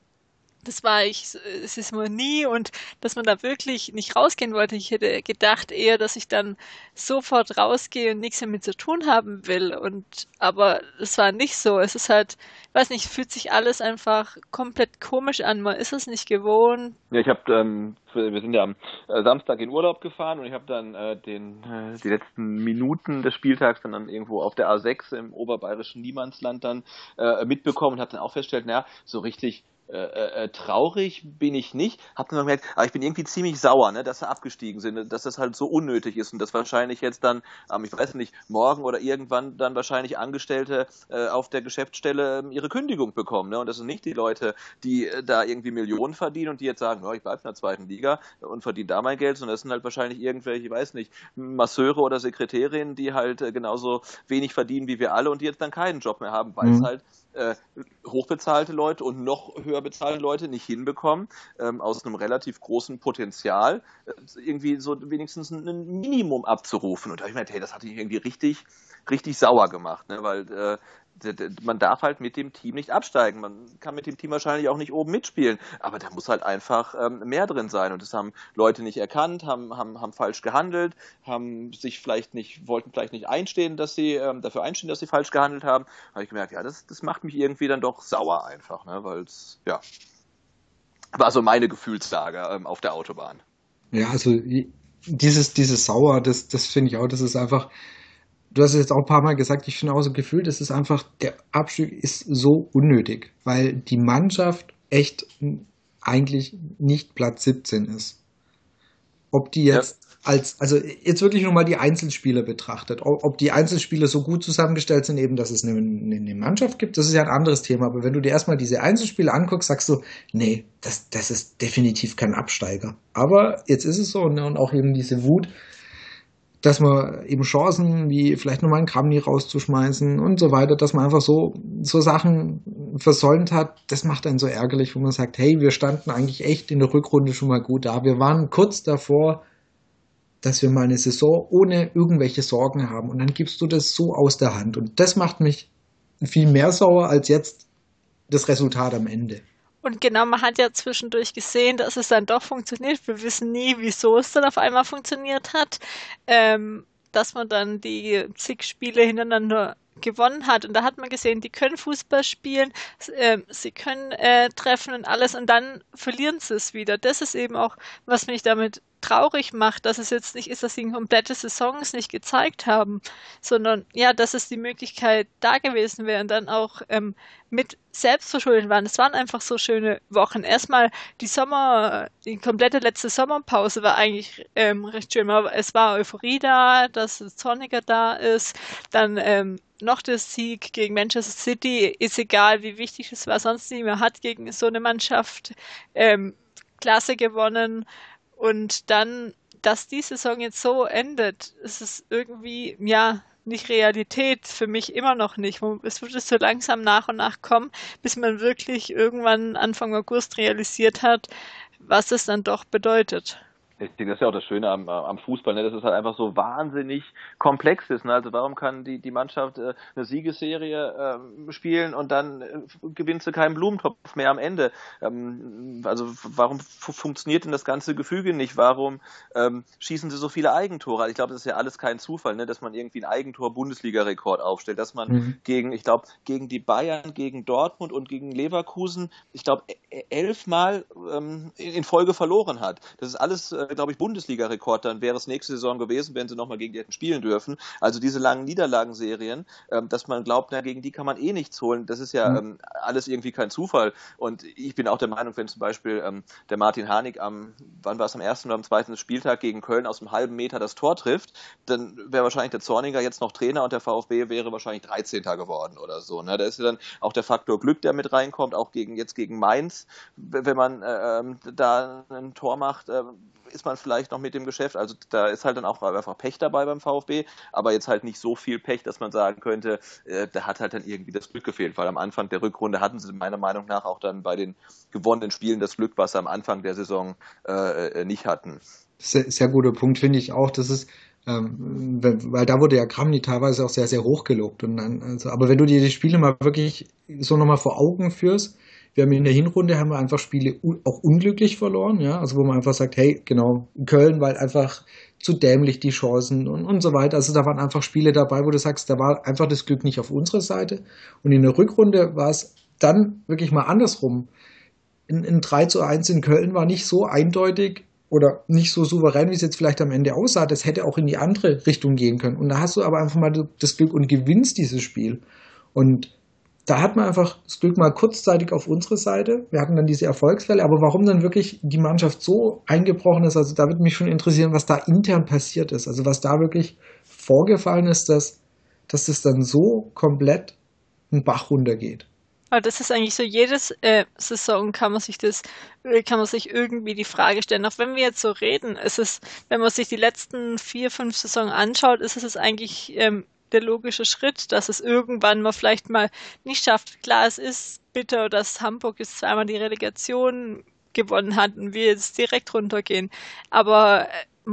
Es ist mir nie und dass man da wirklich nicht rausgehen wollte. Ich hätte gedacht eher, dass ich dann sofort rausgehe und nichts damit zu tun haben will. Aber es war nicht so. Es ist halt, ich weiß nicht, fühlt sich alles einfach komplett komisch an. Man ist es nicht gewohnt. Ja, wir sind ja am Samstag in Urlaub gefahren und ich habe dann die letzten Minuten des Spieltags dann irgendwo auf der A6 im oberbayerischen Niemandsland dann mitbekommen und habe dann auch festgestellt, naja, so richtig traurig bin ich nicht, hab dann gemerkt, aber ich bin irgendwie ziemlich sauer, ne, dass sie abgestiegen sind, dass das halt so unnötig ist und dass wahrscheinlich jetzt dann, ich weiß nicht, morgen oder irgendwann dann wahrscheinlich Angestellte auf der Geschäftsstelle ihre Kündigung bekommen, ne, und das sind nicht die Leute, die da irgendwie Millionen verdienen und die jetzt sagen, ich bleibe in der zweiten Liga und verdiene da mein Geld, sondern das sind halt wahrscheinlich irgendwelche, ich weiß nicht, Masseure oder Sekretärinnen, die halt genauso wenig verdienen wie wir alle und die jetzt dann keinen Job mehr haben, weil es halt hochbezahlte Leute und noch höher bezahlte Leute nicht hinbekommen, aus einem relativ großen Potenzial irgendwie so wenigstens ein Minimum abzurufen. Und da habe ich mir gedacht, hey, das hat mich irgendwie richtig, richtig sauer gemacht, ne? Weil man darf halt mit dem Team nicht absteigen. Man kann mit dem Team wahrscheinlich auch nicht oben mitspielen, aber da muss halt einfach mehr drin sein. Und das haben Leute nicht erkannt, haben falsch gehandelt, wollten vielleicht nicht einstehen, dass sie dafür einstehen, dass sie falsch gehandelt haben. Da habe ich gemerkt, ja, das macht mich irgendwie dann doch sauer einfach, ne? Weil es, ja, war so meine Gefühlslage auf der Autobahn. Ja, also dieses Sauer, das finde ich auch, das ist einfach. Du hast es jetzt auch ein paar Mal gesagt, ich finde auch so gefühlt, es ist einfach, der Abstieg ist so unnötig, weil die Mannschaft echt eigentlich nicht Platz 17 ist. Ob die jetzt also jetzt wirklich nur mal die Einzelspieler betrachtet, ob die Einzelspieler so gut zusammengestellt sind, eben, dass es eine Mannschaft gibt, das ist ja ein anderes Thema. Aber wenn du dir erstmal diese Einzelspieler anguckst, sagst du, nee, das ist definitiv kein Absteiger. Aber jetzt ist es so, ne, und auch eben diese Wut, dass man eben Chancen wie vielleicht nochmal einen Kramny rauszuschmeißen und so weiter, dass man einfach so Sachen versäumt hat, das macht einen so ärgerlich, wo man sagt, hey, wir standen eigentlich echt in der Rückrunde schon mal gut da. Wir waren kurz davor, dass wir mal eine Saison ohne irgendwelche Sorgen haben und dann gibst du das so aus der Hand und das macht mich viel mehr sauer als jetzt das Resultat am Ende. Und genau, man hat ja zwischendurch gesehen, dass es dann doch funktioniert. Wir wissen nie, wieso es dann auf einmal funktioniert hat, dass man dann die zig Spiele hintereinander gewonnen hat. Und da hat man gesehen, die können Fußball spielen, sie können treffen und alles und dann verlieren sie es wieder. Das ist eben auch, was mich damit traurig macht, dass es jetzt nicht ist, dass sie komplette Saisons nicht gezeigt haben, sondern ja, dass es die Möglichkeit da gewesen wäre und dann auch mit selbstverschuldet waren. Es waren einfach so schöne Wochen. Erstmal die komplette letzte Sommerpause war eigentlich recht schön. Es war Euphorie da, dass Sonniger da ist, dann noch der Sieg gegen Manchester City, ist egal, wie wichtig es war, sonst nicht mehr hat gegen so eine Mannschaft klasse gewonnen. Und dann, dass die Saison jetzt so endet, ist es irgendwie, ja, nicht Realität, für mich immer noch nicht. Es wird so langsam nach und nach kommen, bis man wirklich irgendwann Anfang August realisiert hat, was es dann doch bedeutet. Ich denke, das ist ja auch das Schöne am Fußball, ne? Dass es halt einfach so wahnsinnig komplex ist. Ne? Also warum kann die Mannschaft eine Siegesserie spielen und dann gewinnt sie keinen Blumentopf mehr am Ende? Also warum funktioniert denn das ganze Gefüge nicht? Warum schießen sie so viele Eigentore? Ich glaube, das ist ja alles kein Zufall, ne? Dass man irgendwie einen Eigentor-Bundesliga-Rekord aufstellt, dass man gegen die Bayern, gegen Dortmund und gegen Leverkusen, ich glaube, 11 Mal in Folge verloren hat. Das ist alles glaube ich, Bundesliga-Rekord, dann wäre es nächste Saison gewesen, wenn sie nochmal gegen die hätten spielen dürfen. Also diese langen Niederlagenserien, dass man glaubt, na, gegen die kann man eh nichts holen, das ist ja alles irgendwie kein Zufall. Und ich bin auch der Meinung, wenn zum Beispiel der Martin Harnik wann war es, am ersten oder am zweiten Spieltag gegen Köln aus einem halben Meter das Tor trifft, dann wäre wahrscheinlich der Zorniger jetzt noch Trainer und der VfB wäre wahrscheinlich 13. geworden oder so. Ne? Da ist ja dann auch der Faktor Glück, der mit reinkommt, auch jetzt gegen Mainz. Wenn man da ein Tor macht, ist man vielleicht noch mit dem Geschäft. Also da ist halt dann auch einfach Pech dabei beim VfB, aber jetzt halt nicht so viel Pech, dass man sagen könnte, da hat halt dann irgendwie das Glück gefehlt, weil am Anfang der Rückrunde hatten sie meiner Meinung nach auch dann bei den gewonnenen Spielen das Glück, was sie am Anfang der Saison nicht hatten. Sehr guter Punkt, finde ich auch. Das ist, weil da wurde ja Kramny teilweise auch sehr, sehr hoch gelobt. Und dann, aber wenn du dir die Spiele mal wirklich so nochmal vor Augen führst, wir haben in der Hinrunde einfach Spiele auch unglücklich verloren, ja, also wo man einfach sagt, hey, genau, Köln, weil einfach zu dämlich die Chancen und so weiter. Also da waren einfach Spiele dabei, wo du sagst, da war einfach das Glück nicht auf unserer Seite. Und in der Rückrunde war es dann wirklich mal andersrum. Ein 3:1 in Köln war nicht so eindeutig oder nicht so souverän, wie es jetzt vielleicht am Ende aussah. Das hätte auch in die andere Richtung gehen können. Und da hast du aber einfach mal das Glück und gewinnst dieses Spiel. Und da hat man einfach das Glück mal kurzzeitig auf unsere Seite. Wir hatten dann diese Erfolgsfälle, aber warum dann wirklich die Mannschaft so eingebrochen ist, also da würde mich schon interessieren, was da intern passiert ist. Also was da wirklich vorgefallen ist, dass das dann so komplett einen Bach runtergeht. Aber das ist eigentlich so, jedes Saison kann man sich irgendwie die Frage stellen. Auch wenn wir jetzt so reden, wenn man sich die letzten 4, 5 Saisons anschaut, ist es eigentlich der logische Schritt, dass es irgendwann mal vielleicht mal nicht schafft. Klar, es ist bitter, dass Hamburg jetzt zweimal die Relegation gewonnen hat und wir jetzt direkt runtergehen. Aber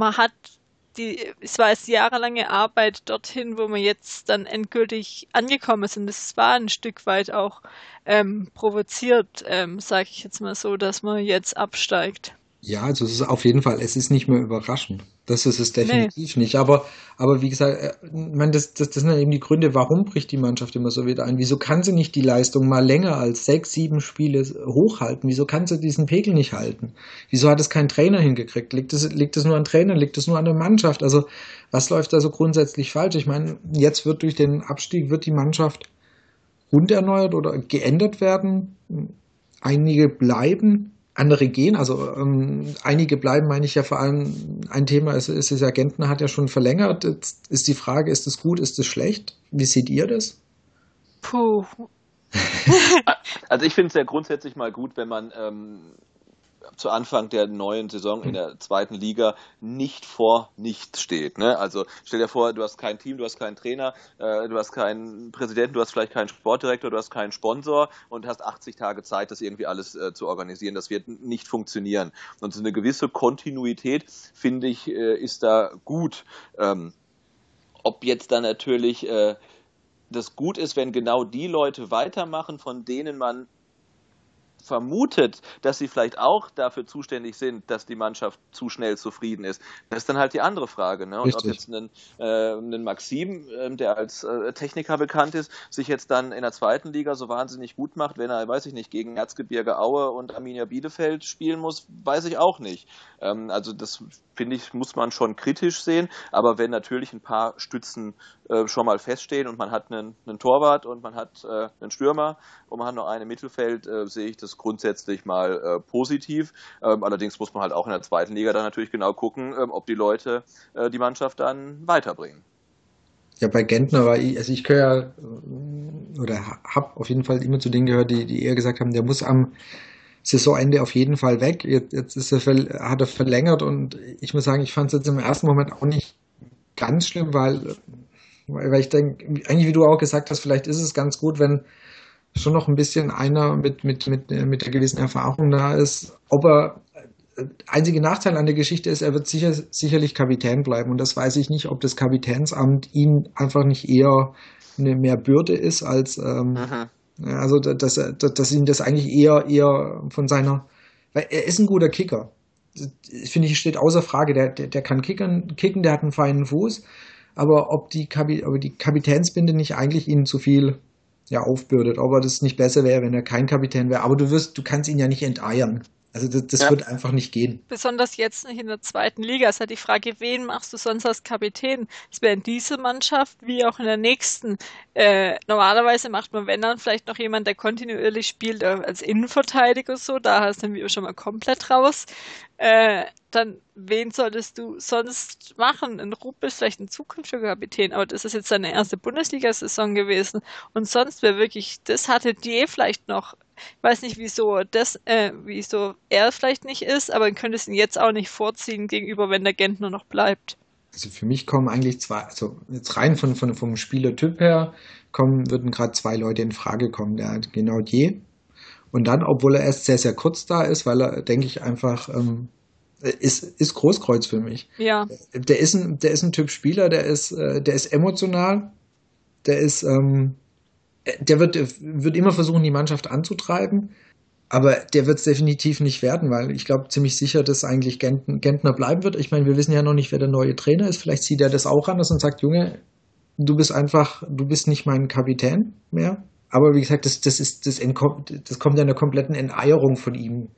es war jetzt jahrelange Arbeit dorthin, wo wir jetzt dann endgültig angekommen sind. Es war ein Stück weit auch provoziert, sage ich jetzt mal so, dass man jetzt absteigt. Ja, also es ist auf jeden Fall, es ist nicht mehr überraschend. Das ist es definitiv nicht. Aber wie gesagt, das sind dann eben die Gründe, warum bricht die Mannschaft immer so wieder ein? Wieso kann sie nicht die Leistung mal länger als 6, 7 Spiele hochhalten? Wieso kann sie diesen Pegel nicht halten? Wieso hat es kein Trainer hingekriegt? Liegt es nur an Trainern? Liegt es nur an der Mannschaft? Also was läuft da so grundsätzlich falsch? Ich meine, jetzt wird durch den Abstieg die Mannschaft runderneuert oder geändert werden. Einige bleiben. Andere gehen, also einige bleiben, meine ich ja vor allem, ein Thema ist ja, Gentner hat ja schon verlängert. Jetzt ist die Frage, ist das gut, ist das schlecht? Wie seht ihr das? Puh. Also ich finde es ja grundsätzlich mal gut, wenn man zu Anfang der neuen Saison in der zweiten Liga nicht vor nichts steht. Ne? Also stell dir vor, du hast kein Team, du hast keinen Trainer, du hast keinen Präsidenten, du hast vielleicht keinen Sportdirektor, du hast keinen Sponsor und hast 80 Tage Zeit, das irgendwie alles zu organisieren. Das wird nicht funktionieren. Und so eine gewisse Kontinuität, finde ich, ist da gut. Ob jetzt dann natürlich das gut ist, wenn genau die Leute weitermachen, von denen man vermutet, dass sie vielleicht auch dafür zuständig sind, dass die Mannschaft zu schnell zufrieden ist. Das ist dann halt die andere Frage. Ne? Und ob jetzt ein Maxim, der als Techniker bekannt ist, sich jetzt dann in der zweiten Liga so wahnsinnig gut macht, wenn er, weiß ich nicht, gegen Erzgebirge Aue und Arminia Bielefeld spielen muss, weiß ich auch nicht. Also das, finde ich, muss man schon kritisch sehen. Aber wenn natürlich ein paar Stützen schon mal feststehen und man hat einen Torwart und man hat einen Stürmer und man hat noch einen im Mittelfeld, sehe ich das grundsätzlich mal positiv. Allerdings muss man halt auch in der zweiten Liga dann natürlich genau gucken, ob die Leute die Mannschaft dann weiterbringen. Ja, bei Gentner ich gehöre oder habe auf jeden Fall immer zu denen gehört, die eher gesagt haben, der muss am Saisonende auf jeden Fall weg. Jetzt hat er verlängert und ich muss sagen, ich fand es jetzt im ersten Moment auch nicht ganz schlimm, weil ich denke, eigentlich wie du auch gesagt hast, vielleicht ist es ganz gut, wenn schon noch ein bisschen einer mit der gewissen Erfahrung da ist. Einzige Nachteil an der Geschichte ist, er wird sicherlich Kapitän bleiben und das weiß ich nicht, ob das Kapitänsamt ihm einfach nicht eher eine mehr Bürde ist als also dass ihm das eigentlich eher von seiner, weil er ist ein guter Kicker. Finde ich, steht außer Frage, der kann kicken, der hat einen feinen Fuß, aber ob die Kapitänsbinde nicht eigentlich ihn zu viel aufbürdet, ob er das nicht besser wäre, wenn er kein Kapitän wäre, aber du kannst ihn ja nicht enteiern. Also das wird einfach nicht gehen. Besonders jetzt nicht in der zweiten Liga. Es ist halt die Frage, wen machst du sonst als Kapitän? Es wäre in dieser Mannschaft wie auch in der nächsten. Normalerweise macht man, wenn dann, vielleicht noch jemand, der kontinuierlich spielt, als Innenverteidiger so. Da sind wir schon mal komplett raus. Dann, wen solltest du sonst machen? Ein Rupp ist vielleicht ein zukünftiger Kapitän, aber das ist jetzt seine erste Bundesliga-Saison gewesen. Und sonst wäre wirklich, das hatte die vielleicht noch. Ich weiß nicht, wieso er vielleicht nicht ist, aber man könnte es ihn jetzt auch nicht vorziehen gegenüber, wenn der Gentner noch bleibt. Also für mich kommen eigentlich zwei, also jetzt rein vom Spielertyp her, würden gerade zwei Leute in Frage kommen. Der hat genau je. Und dann, obwohl er erst sehr, sehr kurz da ist, weil er, denke ich, einfach ist Großkreuz für mich. Ja. Der ist ein Typ Spieler, der ist emotional, der wird immer versuchen, die Mannschaft anzutreiben, aber der wird es definitiv nicht werden, weil ich glaube ziemlich sicher, dass eigentlich Gentner bleiben wird. Ich meine, wir wissen ja noch nicht, wer der neue Trainer ist. Vielleicht sieht er das auch anders und sagt, Junge, du bist nicht mein Kapitän mehr. Aber wie gesagt, das kommt ja einer kompletten Enteierung von ihm.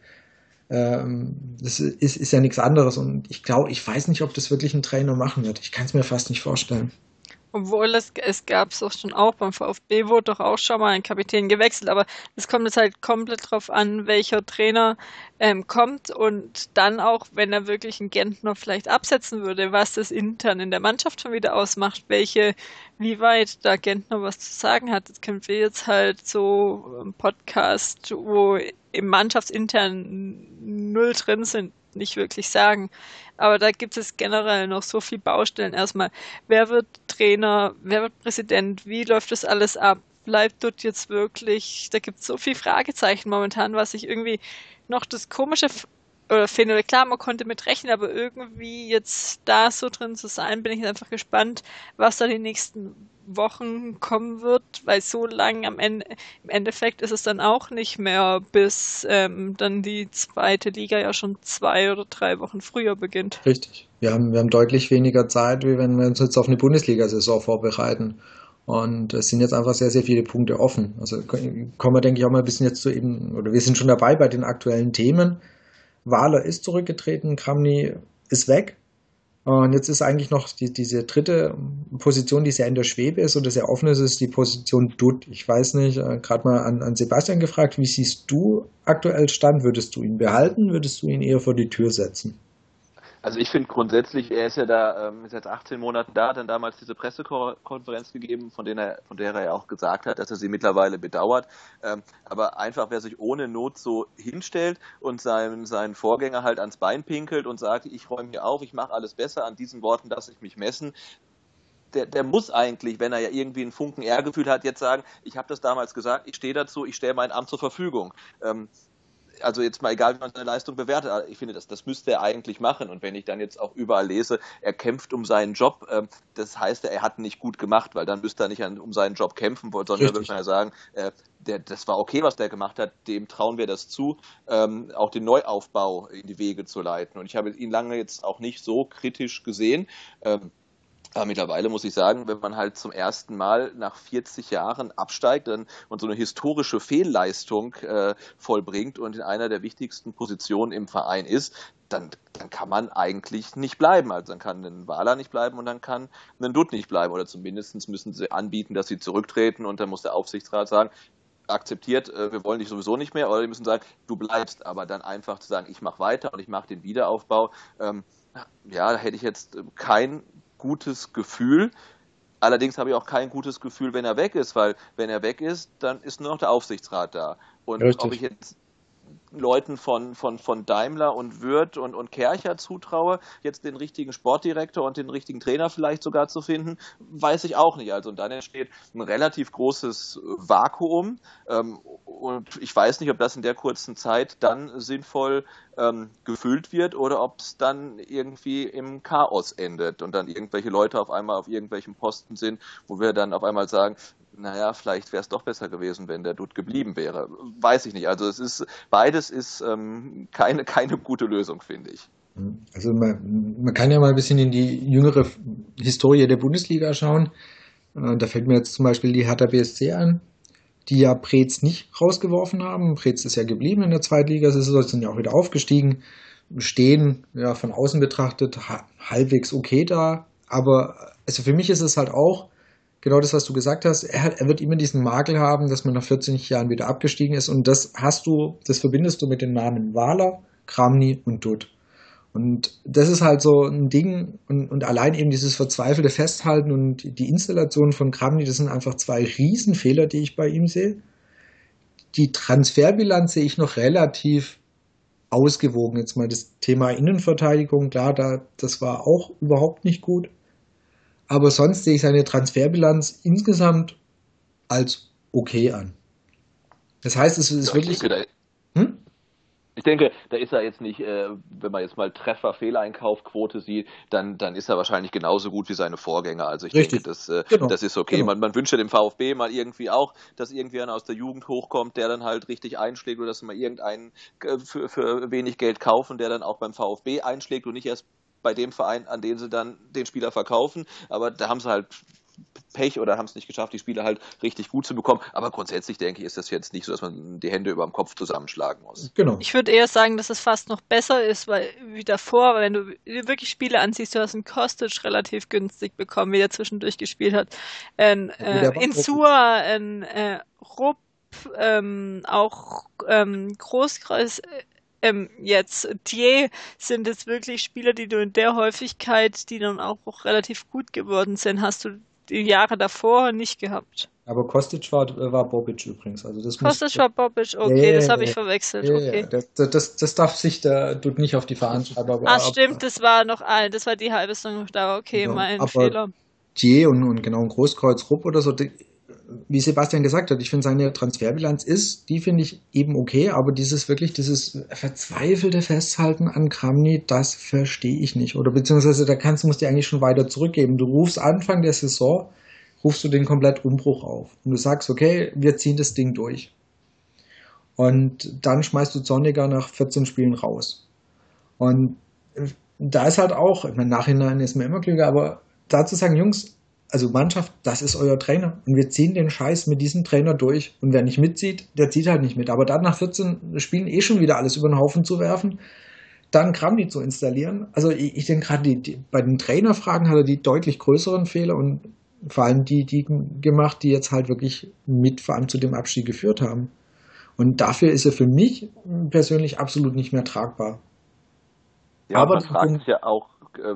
Das ist ja nichts anderes. Und ich weiß nicht, ob das wirklich ein Trainer machen wird. Ich kann es mir fast nicht vorstellen. Obwohl es gab es doch schon auch, beim VfB wurde doch auch schon mal ein Kapitän gewechselt, aber es kommt jetzt halt komplett drauf an, welcher Trainer kommt und dann auch, wenn er wirklich einen Gentner vielleicht absetzen würde, was das intern in der Mannschaft schon wieder ausmacht, wie weit da Gentner was zu sagen hat. Das können wir jetzt halt so im Podcast, wo im Mannschaftsintern null drin sind, nicht wirklich sagen. Aber da gibt es generell noch so viele Baustellen. Erstmal, wer wird Trainer, wer wird Präsident, wie läuft das alles ab? Bleibt dort jetzt wirklich, da gibt es so viele Fragezeichen momentan, was ich irgendwie noch das Komische finde. Oder klar, man konnte mit rechnen, aber irgendwie jetzt da so drin zu sein, bin ich einfach gespannt, was da die nächsten Wochen kommen wird, weil so lang im Endeffekt ist es dann auch nicht mehr, bis dann die zweite Liga ja schon 2 oder 3 Wochen früher beginnt. Richtig. Wir haben deutlich weniger Zeit, wie wenn wir uns jetzt auf eine Bundesliga-Saison vorbereiten. Und es sind jetzt einfach sehr, sehr viele Punkte offen. Also kommen wir, denke ich, auch mal ein bisschen jetzt oder wir sind schon dabei bei den aktuellen Themen. Wahler ist zurückgetreten, Kramny ist weg. Und jetzt ist eigentlich noch diese dritte Position, die sehr in der Schwebe ist oder sehr offen ist die Position Dutt. Ich weiß nicht, gerade mal an Sebastian gefragt, wie siehst du aktuell Stand? Würdest du ihn behalten? Würdest du ihn eher vor die Tür setzen? Also ich finde grundsätzlich, er ist ja da, ist jetzt 18 Monaten da, hat dann damals diese Pressekonferenz gegeben, von der er ja auch gesagt hat, dass er sie mittlerweile bedauert. Aber einfach, wer sich ohne Not so hinstellt und seinen Vorgänger halt ans Bein pinkelt und sagt, ich räume hier auf, ich mache alles besser, an diesen Worten lasse ich mich messen, der muss eigentlich, wenn er ja irgendwie einen Funken Ehrgefühl hat, jetzt sagen, ich habe das damals gesagt, ich stehe dazu, ich stelle mein Amt zur Verfügung. Also jetzt mal egal, wie man seine Leistung bewertet, ich finde, das müsste er eigentlich machen. Und wenn ich dann jetzt auch überall lese, er kämpft um seinen Job, das heißt, er hat nicht gut gemacht, weil dann müsste er nicht um seinen Job kämpfen, sondern würde man ja sagen, das war okay, was der gemacht hat, dem trauen wir das zu, auch den Neuaufbau in die Wege zu leiten. Und ich habe ihn lange jetzt auch nicht so kritisch gesehen. Aber mittlerweile muss ich sagen, wenn man halt zum ersten Mal nach 40 Jahren absteigt und so eine historische Fehlleistung vollbringt und in einer der wichtigsten Positionen im Verein ist, dann kann man eigentlich nicht bleiben. Also dann kann ein Wahler nicht bleiben und dann kann ein Dutt nicht bleiben. Oder zumindest müssen sie anbieten, dass sie zurücktreten und dann muss der Aufsichtsrat sagen, akzeptiert, wir wollen dich sowieso nicht mehr. Oder die müssen sagen, du bleibst. Aber dann einfach zu sagen, ich mache weiter und ich mache den Wiederaufbau, da hätte ich jetzt kein gutes Gefühl. Allerdings habe ich auch kein gutes Gefühl, wenn er weg ist, weil wenn er weg ist, dann ist nur noch der Aufsichtsrat da. Und Richtig. Ob ich jetzt Leuten von Daimler und Würth und Kercher zutraue, jetzt den richtigen Sportdirektor und den richtigen Trainer vielleicht sogar zu finden, weiß ich auch nicht. Also und dann entsteht ein relativ großes Vakuum und ich weiß nicht, ob das in der kurzen Zeit dann sinnvoll gefüllt wird oder ob es dann irgendwie im Chaos endet und dann irgendwelche Leute auf einmal auf irgendwelchen Posten sind, wo wir dann auf einmal sagen, naja, vielleicht wäre es doch besser gewesen, wenn der Dutt geblieben wäre. Weiß ich nicht. Also beides ist keine gute Lösung, finde ich. Also man kann ja mal ein bisschen in die jüngere Historie der Bundesliga schauen. Da fällt mir jetzt zum Beispiel die Hertha BSC an, die ja Preetz nicht rausgeworfen haben. Preetz ist ja geblieben in der Zweitligasaison, sind ja auch wieder aufgestiegen, stehen ja von außen betrachtet halbwegs okay da. Aber also für mich ist es halt auch genau das, was du gesagt hast. Er wird immer diesen Makel haben, dass man nach 14 Jahren wieder abgestiegen ist. Und das verbindest du mit den Namen Wahler, Kramny und Dutt. Und das ist halt so ein Ding. Und allein eben dieses verzweifelte Festhalten und die Installation von Kramny, das sind einfach zwei Riesenfehler, die ich bei ihm sehe. Die Transferbilanz sehe ich noch relativ ausgewogen. Jetzt mal das Thema Innenverteidigung, klar, das war auch überhaupt nicht gut. Aber sonst sehe ich seine Transferbilanz insgesamt als okay an. Das heißt, es ist wirklich... Ich denke, da ist er jetzt nicht, wenn man jetzt mal Treffer-Fehleinkaufquote sieht, dann ist er wahrscheinlich genauso gut wie seine Vorgänger. Also ich denke, das ist okay. Genau. Man wünscht ja dem VfB mal irgendwie auch, dass irgendjemand aus der Jugend hochkommt, der dann halt richtig einschlägt, oder dass man irgendeinen für wenig Geld kaufen, der dann auch beim VfB einschlägt und nicht erst bei dem Verein, an den sie dann den Spieler verkaufen. Aber da haben sie halt Pech oder haben es nicht geschafft, die Spieler halt richtig gut zu bekommen. Aber grundsätzlich denke ich, ist das jetzt nicht so, dass man die Hände über dem Kopf zusammenschlagen muss. Genau. Ich würde eher sagen, dass es fast noch besser ist, weil wie davor, wenn du wirklich Spiele ansiehst, du hast einen Kostic relativ günstig bekommen, wie der zwischendurch gespielt hat. Insua, Rupp, auch Großkreuz, jetzt Thier sind es wirklich Spieler, die du in der Häufigkeit, die dann auch relativ gut geworden sind, hast du die Jahre davor nicht gehabt. Aber Kostic war Bobic übrigens. Also das Kostic war Bobic, okay, das habe ich verwechselt. Okay. Das darf sich der Dutt nicht auf die Fahnen schreiben. Stimmt, das war die halbe Saison noch da, okay, genau, mein Fehler. Thier und genau ein Großkreuz, Rupp oder so, wie Sebastian gesagt hat, ich finde seine Transferbilanz die finde ich eben okay, aber dieses verzweifelte Festhalten an Kramny, das verstehe ich nicht. Oder beziehungsweise musst du eigentlich schon weiter zurückgeben. Du rufst Anfang der Saison, rufst du den komplett Umbruch auf. Und du sagst, okay, wir ziehen das Ding durch. Und dann schmeißt du Zorniger nach 14 Spielen raus. Und da ist halt auch, im Nachhinein ist man immer klüger, aber da zu sagen, Jungs, also Mannschaft, das ist euer Trainer. Und wir ziehen den Scheiß mit diesem Trainer durch. Und wer nicht mitzieht, der zieht halt nicht mit. Aber dann nach 14 Spielen schon wieder alles über den Haufen zu werfen, dann Kramny zu installieren. Also ich denke gerade, bei den Trainerfragen hat er die deutlich größeren Fehler und vor allem die gemacht, die jetzt halt wirklich vor allem zu dem Abstieg geführt haben. Und dafür ist er für mich persönlich absolut nicht mehr tragbar. Ja, aber man fragt sich ja auch,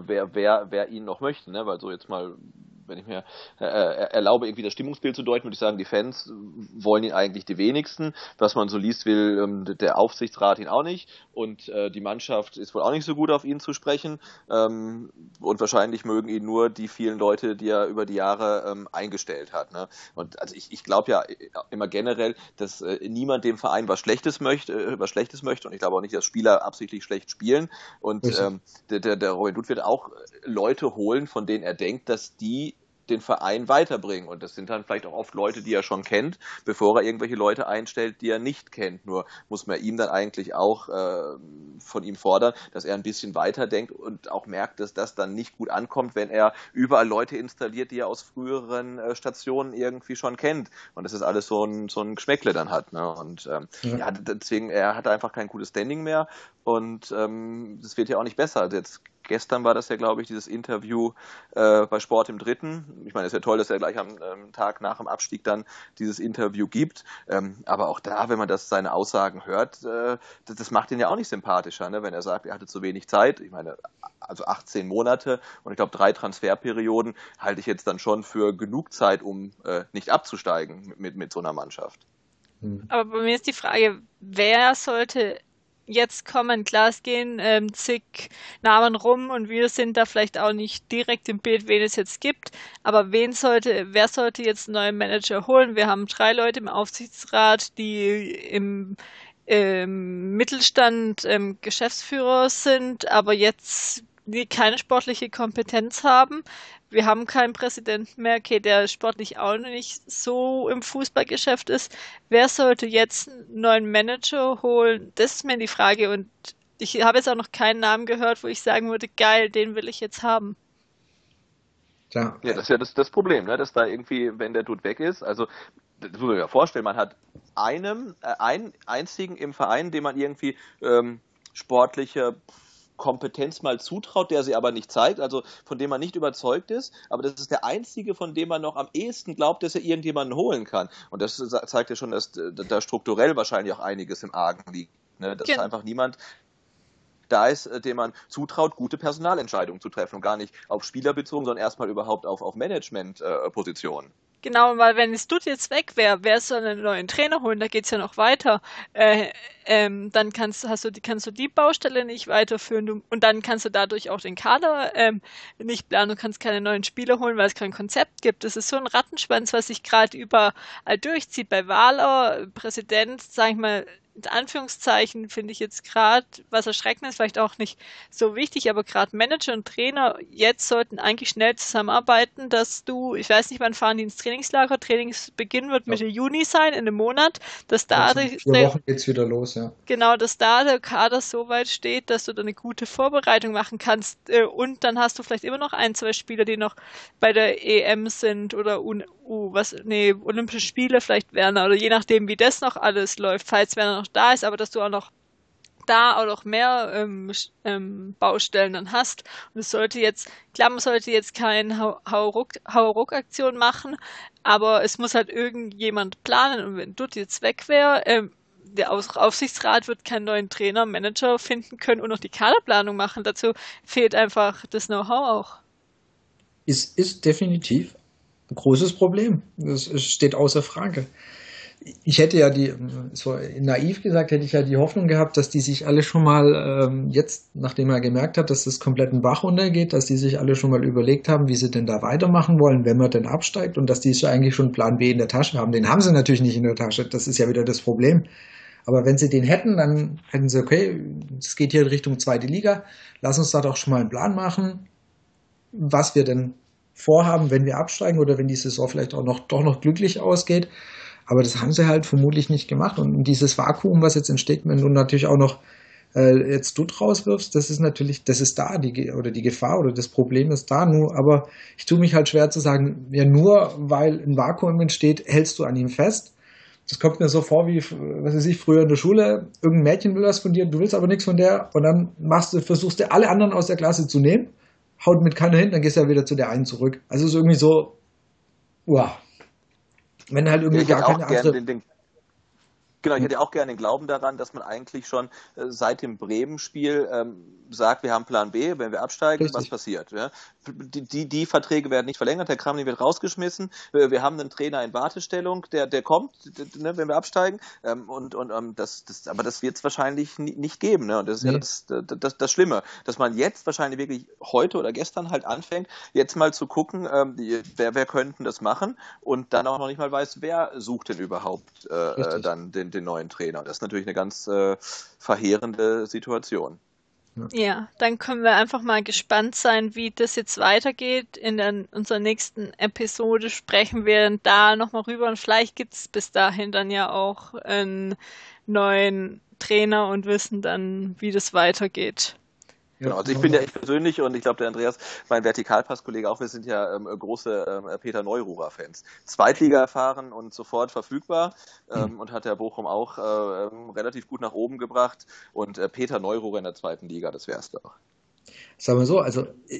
wer ihn noch möchte, ne? Weil so jetzt mal, wenn ich mir erlaube, irgendwie das Stimmungsbild zu deuten, würde ich sagen, die Fans wollen ihn eigentlich die wenigsten. Was man so liest, will der Aufsichtsrat ihn auch nicht. Und die Mannschaft ist wohl auch nicht so gut auf ihn zu sprechen. Und wahrscheinlich mögen ihn nur die vielen Leute, die er über die Jahre eingestellt hat. Ne? Und also ich glaube ja immer generell, dass niemand dem Verein was Schlechtes möchte. Und ich glaube auch nicht, dass Spieler absichtlich schlecht spielen. Und der Robin Dutt wird auch Leute holen, von denen er denkt, dass die den Verein weiterbringen. Und das sind dann vielleicht auch oft Leute, die er schon kennt, bevor er irgendwelche Leute einstellt, die er nicht kennt. Nur muss man ihm dann eigentlich auch von ihm fordern, dass er ein bisschen weiterdenkt und auch merkt, dass das dann nicht gut ankommt, wenn er überall Leute installiert, die er aus früheren Stationen irgendwie schon kennt. Und das ist alles so ein Geschmäckle dann hat. Ne? Und deswegen, er hat einfach kein gutes Standing mehr und das wird ja auch nicht besser. Also jetzt gestern war das ja, glaube ich, dieses Interview bei Sport im Dritten. Ich meine, es ist ja toll, dass er gleich am Tag nach dem Abstieg dann dieses Interview gibt. Aber auch da, wenn man seine Aussagen hört, das macht ihn ja auch nicht sympathischer, ne? Wenn er sagt, er hatte zu wenig Zeit. Ich meine, also 18 Monate und ich glaube 3 Transferperioden halte ich jetzt dann schon für genug Zeit, um nicht abzusteigen mit so einer Mannschaft. Aber bei mir ist die Frage, wer sollte jetzt kommen, klar, es gehen zig Namen rum und wir sind da vielleicht auch nicht direkt im Bild, wen es jetzt gibt, aber wer sollte jetzt einen neuen Manager holen? Wir haben 3 Leute im Aufsichtsrat, die im Mittelstand Geschäftsführer sind, aber jetzt keine sportliche Kompetenz haben. Wir haben keinen Präsidenten mehr, okay, der sportlich auch nicht so im Fußballgeschäft ist. Wer sollte jetzt einen neuen Manager holen? Das ist mir die Frage. Und ich habe jetzt auch noch keinen Namen gehört, wo ich sagen würde, geil, den will ich jetzt haben. Ja, das ist ja das Problem, ne? Dass da irgendwie, wenn der Dude weg ist, also das muss man sich ja vorstellen, man hat einen einzigen im Verein, dem man irgendwie sportliche Kompetenz mal zutraut, der sie aber nicht zeigt, also von dem man nicht überzeugt ist, aber das ist der einzige, von dem man noch am ehesten glaubt, dass er irgendjemanden holen kann. Und das zeigt ja schon, dass da strukturell wahrscheinlich auch einiges im Argen liegt. Ne? Dass einfach niemand da ist, dem man zutraut, gute Personalentscheidungen zu treffen und gar nicht auf Spieler bezogen, sondern erstmal überhaupt auf Management-Positionen. Genau, weil wenn es Dutt jetzt weg wäre, wer soll einen neuen Trainer holen? Da geht's ja noch weiter. Dann kannst du die Baustelle nicht weiterführen und dann kannst du dadurch auch den Kader nicht planen. Du kannst keine neuen Spieler holen, weil es kein Konzept gibt. Das ist so ein Rattenschwanz, was sich gerade überall durchzieht. Bei Wahler, Präsident, sag ich mal, in Anführungszeichen finde ich jetzt gerade, was erschreckend ist, vielleicht auch nicht so wichtig, aber gerade Manager und Trainer jetzt sollten eigentlich schnell zusammenarbeiten, dass ich weiß nicht, wann fahren die ins Trainingslager, Trainingsbeginn wird Mitte Juni sein, in einem Monat, dass da in 4 Wochen geht's wieder los, ja. Genau, dass da der Kader so weit steht, dass du da eine gute Vorbereitung machen kannst und dann hast du vielleicht immer noch 1, 2 Spieler, die noch bei der EM sind oder Olympische Spiele vielleicht Werner oder je nachdem, wie das noch alles läuft, falls Werner noch da ist, aber dass du auch noch mehr Baustellen dann hast. Und es sollte jetzt, klar, man sollte jetzt keine Hauruck-Aktion machen, aber es muss halt irgendjemand planen. Und wenn Dutt jetzt weg wäre, der Aufsichtsrat wird keinen neuen Trainer, Manager finden können und noch die Kaderplanung machen. Dazu fehlt einfach das Know-how auch. Ist definitiv ein großes Problem. Das steht außer Frage. Ich hätte ja so naiv gesagt, hätte ich ja die Hoffnung gehabt, dass die sich alle schon mal jetzt, nachdem er gemerkt hat, dass das komplett einen Bach runtergeht, dass die sich alle schon mal überlegt haben, wie sie denn da weitermachen wollen, wenn man denn absteigt und dass die eigentlich schon Plan B in der Tasche haben. Den haben sie natürlich nicht in der Tasche, das ist ja wieder das Problem. Aber wenn sie den hätten, dann hätten sie, okay, es geht hier in Richtung 2. Liga, lass uns da doch schon mal einen Plan machen, was wir denn vorhaben, wenn wir absteigen oder wenn die Saison vielleicht auch doch noch glücklich ausgeht. Aber das haben sie halt vermutlich nicht gemacht. Und dieses Vakuum, was jetzt entsteht, wenn du natürlich auch noch jetzt Dutt rauswirfst, das ist da, die Gefahr oder das Problem ist da. Aber ich tue mich halt schwer zu sagen, ja, nur weil ein Vakuum entsteht, hältst du an ihm fest. Das kommt mir so vor wie, was weiß ich, früher in der Schule, irgendein Mädchen will was von dir, du willst aber nichts von der und dann versuchst du alle anderen aus der Klasse zu nehmen, haut mit keiner hin, dann gehst du ja wieder zu der einen zurück. Also es ist irgendwie so, wow. Wenn halt irgendwie gar keine andere... Genau, ich hätte auch gerne den Glauben daran, dass man eigentlich schon seit dem Bremen-Spiel sagt, wir haben Plan B, wenn wir absteigen, richtig. Was passiert? Ja? Die Verträge werden nicht verlängert, der Kramny wird rausgeschmissen, wir haben einen Trainer in Wartestellung, der kommt, ne, wenn wir absteigen, aber das wird es wahrscheinlich nicht geben. Ne? Und das ist ja das Schlimme, dass man jetzt wahrscheinlich wirklich heute oder gestern halt anfängt, jetzt mal zu gucken, wer könnten das machen und dann auch noch nicht mal weiß, wer sucht denn überhaupt dann den neuen Trainer. Das ist natürlich eine ganz verheerende Situation. Ja, dann können wir einfach mal gespannt sein, wie das jetzt weitergeht. In unserer nächsten Episode sprechen wir da nochmal rüber und vielleicht gibt es bis dahin dann ja auch einen neuen Trainer und wissen dann, wie das weitergeht. Genau, also ich persönlich und ich glaube der Andreas, mein Vertikalpass-Kollege auch, wir sind ja große Peter Neururer-Fans. Zweitliga erfahren und sofort verfügbar und hat der Bochum auch relativ gut nach oben gebracht und Peter Neururer in der 2. Liga, das wär's doch. Sagen wir so, also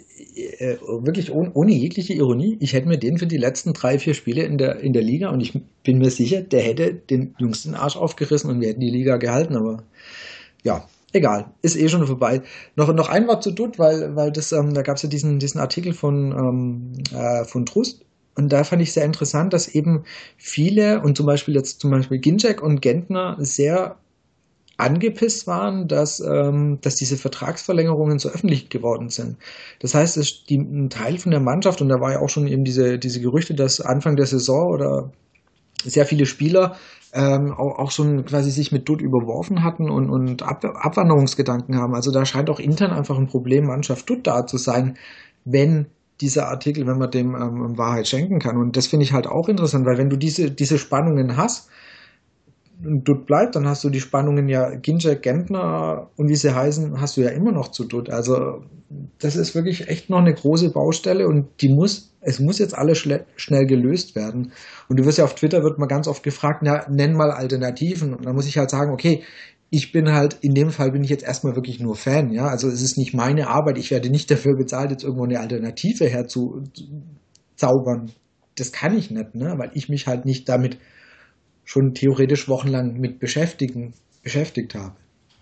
wirklich ohne jegliche Ironie, ich hätte mir den für die letzten 3, 4 Spiele in der Liga und ich bin mir sicher, der hätte den Jungs den Arsch aufgerissen und wir hätten die Liga gehalten, aber ja. Egal, ist schon vorbei. Noch ein Wort zu Dutt, weil das, da gab es ja diesen Artikel von Trust und da fand ich sehr interessant, dass eben viele und zum Beispiel Ginczek und Gentner sehr angepisst waren, dass diese Vertragsverlängerungen so öffentlich geworden sind. Das heißt, ein Teil von der Mannschaft, und da war ja auch schon eben diese Gerüchte, dass Anfang der Saison oder sehr viele Spieler auch schon quasi sich mit Dutt überworfen hatten und Abwanderungsgedanken haben. Also da scheint auch intern einfach ein Problem Mannschaft Dutt da zu sein, wenn dieser Artikel, wenn man dem Wahrheit schenken kann. Und das finde ich halt auch interessant, weil wenn du diese Spannungen hast, Dutt bleibt, dann hast du die Spannungen ja Ginczek, Gentner und wie sie heißen, hast du ja immer noch zu Dutt. Also das ist wirklich echt noch eine große Baustelle und es muss jetzt alles schnell gelöst werden. Und du wirst ja auf Twitter, wird mal ganz oft gefragt, ja, nenn mal Alternativen. Und dann muss ich halt sagen, okay, in dem Fall bin ich jetzt erstmal wirklich nur Fan, ja. Also es ist nicht meine Arbeit, ich werde nicht dafür bezahlt, jetzt irgendwo eine Alternative herzuzaubern. Das kann ich nicht, ne, weil ich mich halt nicht damit schon theoretisch wochenlang mit beschäftigt habe.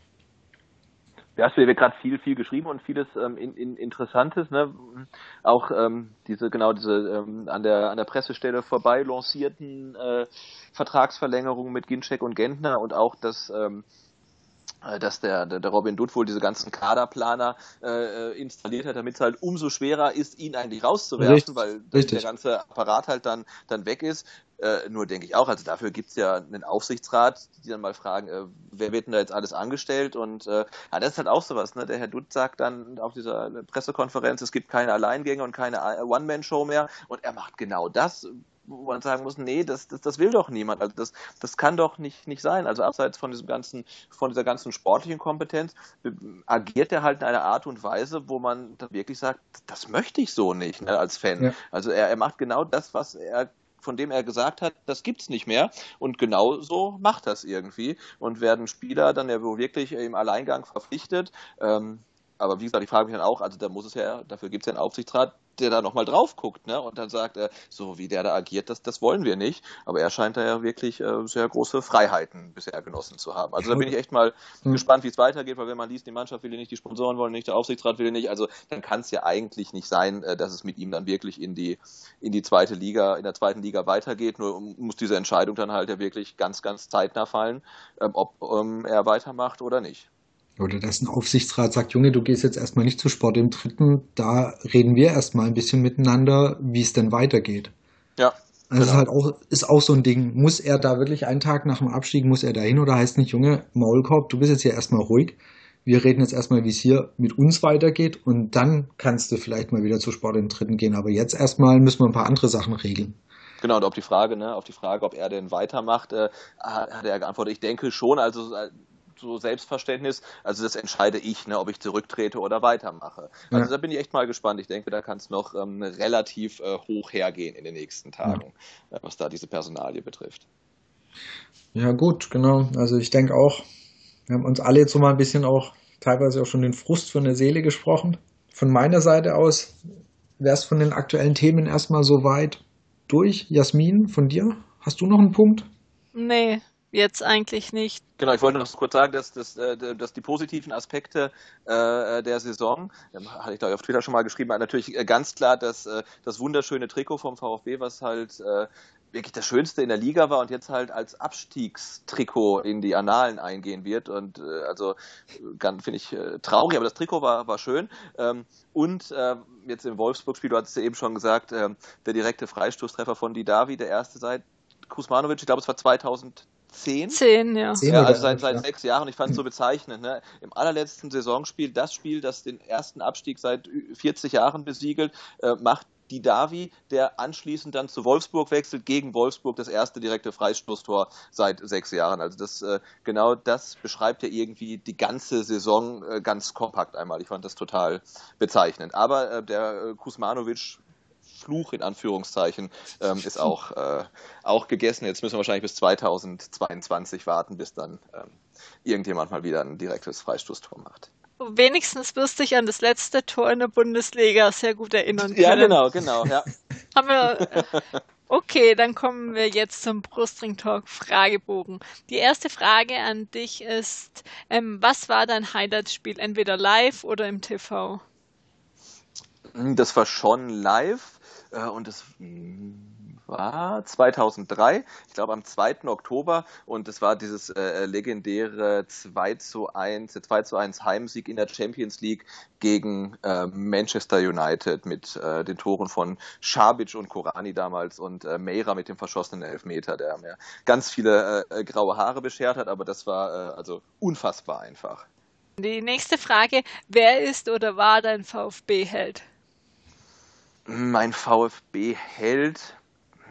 Ja, hast du ja gerade viel geschrieben und vieles Interessantes, ne? Auch diese an der Pressestelle vorbei lancierten Vertragsverlängerungen mit Ginczek und Gentner und auch dass der Robin Dutt wohl diese ganzen Kaderplaner installiert hat, damit es halt umso schwerer ist, ihn eigentlich rauszuwerfen, weil der ganze Apparat halt dann weg ist. Nur denke ich auch, also dafür gibt's ja einen Aufsichtsrat, die dann mal fragen, wer wird denn da jetzt alles angestellt? Und das ist halt auch sowas, ne? Der Herr Dutt sagt dann auf dieser Pressekonferenz, es gibt keine Alleingänge und keine One-Man-Show mehr und er macht genau das, wo man sagen muss, nee, das will doch niemand. Also das kann doch nicht sein. Also abseits von dieser ganzen sportlichen Kompetenz agiert er halt in einer Art und Weise, wo man dann wirklich sagt, das möchte ich so nicht, ne, als Fan. Ja. Also er macht genau das, von dem er gesagt hat, das gibt's nicht mehr. Und genau so macht das irgendwie. Und werden Spieler dann ja wohl wirklich im Alleingang verpflichtet. Aber wie gesagt, ich frage mich dann auch, also dafür gibt's ja einen Aufsichtsrat, der da nochmal drauf guckt, ne? Und dann sagt er, so wie der da agiert, das wollen wir nicht. Aber er scheint da ja wirklich sehr große Freiheiten bisher genossen zu haben. Also da bin ich echt mal gespannt, wie es weitergeht, weil wenn man liest, die Mannschaft will ihn nicht, die Sponsoren wollen nicht, der Aufsichtsrat will ihn nicht, also dann kann es ja eigentlich nicht sein, dass es mit ihm dann wirklich in der zweiten Liga weitergeht. Nur muss diese Entscheidung dann halt ja wirklich ganz, ganz zeitnah fallen, ob er weitermacht oder nicht. Oder dass ein Aufsichtsrat sagt, Junge, du gehst jetzt erstmal nicht zu Sport im Dritten, da reden wir erstmal ein bisschen miteinander, wie es denn weitergeht. Ja. Also genau. ist auch so ein Ding. Muss er da wirklich einen Tag nach dem Abstieg, muss er da hin oder heißt nicht, Junge, Maulkorb, du bist jetzt hier erstmal ruhig. Wir reden jetzt erstmal, wie es hier mit uns weitergeht und dann kannst du vielleicht mal wieder zu Sport im Dritten gehen. Aber jetzt erstmal müssen wir ein paar andere Sachen regeln. Genau, und auf die Frage, ob er denn weitermacht, hat er geantwortet, ich denke schon, also so Selbstverständnis, also das entscheide ich, ne, ob ich zurücktrete oder weitermache. Also da bin ich echt mal gespannt. Ich denke, da kann es noch relativ hoch hergehen in den nächsten Tagen, was da diese Personalie betrifft. Ja gut, genau. Also ich denke auch, wir haben uns alle jetzt so mal ein bisschen auch teilweise auch schon den Frust von der Seele gesprochen. Von meiner Seite aus wäre es von den aktuellen Themen erstmal so weit durch. Jasmin, von dir? Hast du noch einen Punkt? Nee. Jetzt eigentlich nicht. Genau, ich wollte noch kurz sagen, dass die positiven Aspekte der Saison, hatte ich glaube ich auf Twitter schon mal geschrieben, natürlich ganz klar das wunderschöne Trikot vom VfB, was halt wirklich das Schönste in der Liga war und jetzt halt als Abstiegstrikot in die Annalen eingehen wird. Und also finde ich traurig, aber das Trikot war schön. Und jetzt im Wolfsburg-Spiel, du hattest ja eben schon gesagt, der direkte Freistoßtreffer von Didavi, der erste seit Kuzmanovic, ich glaube es war 2010. 10, ja. Also seit 6 Jahren. Ich fand es so bezeichnend. Ne? Im allerletzten Saisonspiel, das Spiel, das den ersten Abstieg seit 40 Jahren besiegelt, macht Didavi, der anschließend dann zu Wolfsburg wechselt, gegen Wolfsburg das erste direkte Freistoßtor seit 6 Jahren. Also genau das beschreibt ja irgendwie die ganze Saison ganz kompakt einmal. Ich fand das total bezeichnend. Aber der Kuzmanovic Fluch in Anführungszeichen ist auch gegessen. Jetzt müssen wir wahrscheinlich bis 2022 warten, bis dann irgendjemand mal wieder ein direktes Freistoßtor macht. Wenigstens wirst du dich an das letzte Tor in der Bundesliga sehr gut erinnern können. Ja, genau, ja. Okay, dann kommen wir jetzt zum Brustring Talk Fragebogen. Die erste Frage an dich ist, was war dein Highlight-Spiel, entweder live oder im TV? Das war schon live und das war 2003, ich glaube am 2. Oktober und es war dieses legendäre 2:1 Heimsieg in der Champions League gegen Manchester United mit den Toren von Šabić und Korani damals und Meira mit dem verschossenen Elfmeter, der mir ganz viele graue Haare beschert hat, aber das war also unfassbar einfach. Die nächste Frage, wer ist oder war dein VfB-Held? Mein VfB-Held,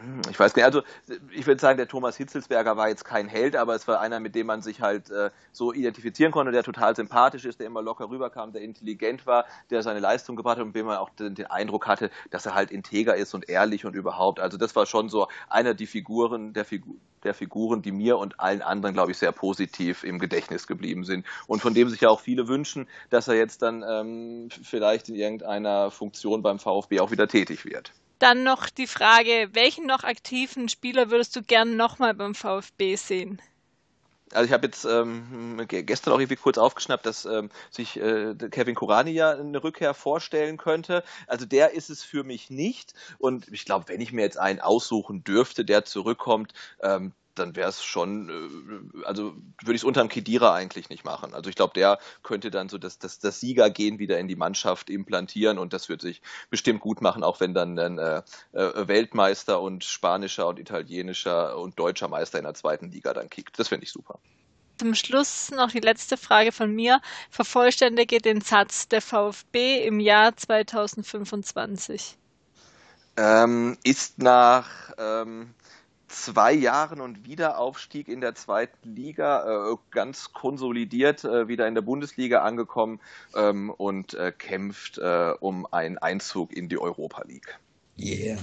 Ich weiß nicht, also ich würde sagen, der Thomas Hitzelsberger war jetzt kein Held, aber es war einer, mit dem man sich halt so identifizieren konnte, der total sympathisch ist, der immer locker rüberkam, der intelligent war, der seine Leistung gebracht hat und dem man auch den Eindruck hatte, dass er halt integer ist und ehrlich und überhaupt. Also das war schon so einer der Figuren, die mir und allen anderen, glaube ich, sehr positiv im Gedächtnis geblieben sind und von dem sich ja auch viele wünschen, dass er jetzt dann vielleicht in irgendeiner Funktion beim VfB auch wieder tätig wird. Dann noch die Frage, welchen noch aktiven Spieler würdest du gern nochmal beim VfB sehen? Also ich habe jetzt gestern auch irgendwie kurz aufgeschnappt, dass sich Kevin Kurani ja eine Rückkehr vorstellen könnte. Also der ist es für mich nicht. Und ich glaube, wenn ich mir jetzt einen aussuchen dürfte, der zurückkommt, dann wäre es schon, also würde ich es unterm Khedira eigentlich nicht machen. Also ich glaube, der könnte dann so das Siegergehen wieder in die Mannschaft implantieren und das wird sich bestimmt gut machen, auch wenn dann Weltmeister und spanischer und italienischer und deutscher Meister in der zweiten Liga dann kickt. Das finde ich super. Zum Schluss noch die letzte Frage von mir. Vervollständige den Satz: Der VfB im Jahr 2025. Ist nach 2 Jahren und Wiederaufstieg in der zweiten Liga ganz konsolidiert wieder in der Bundesliga angekommen und kämpft um einen Einzug in die Europa League. Yeah.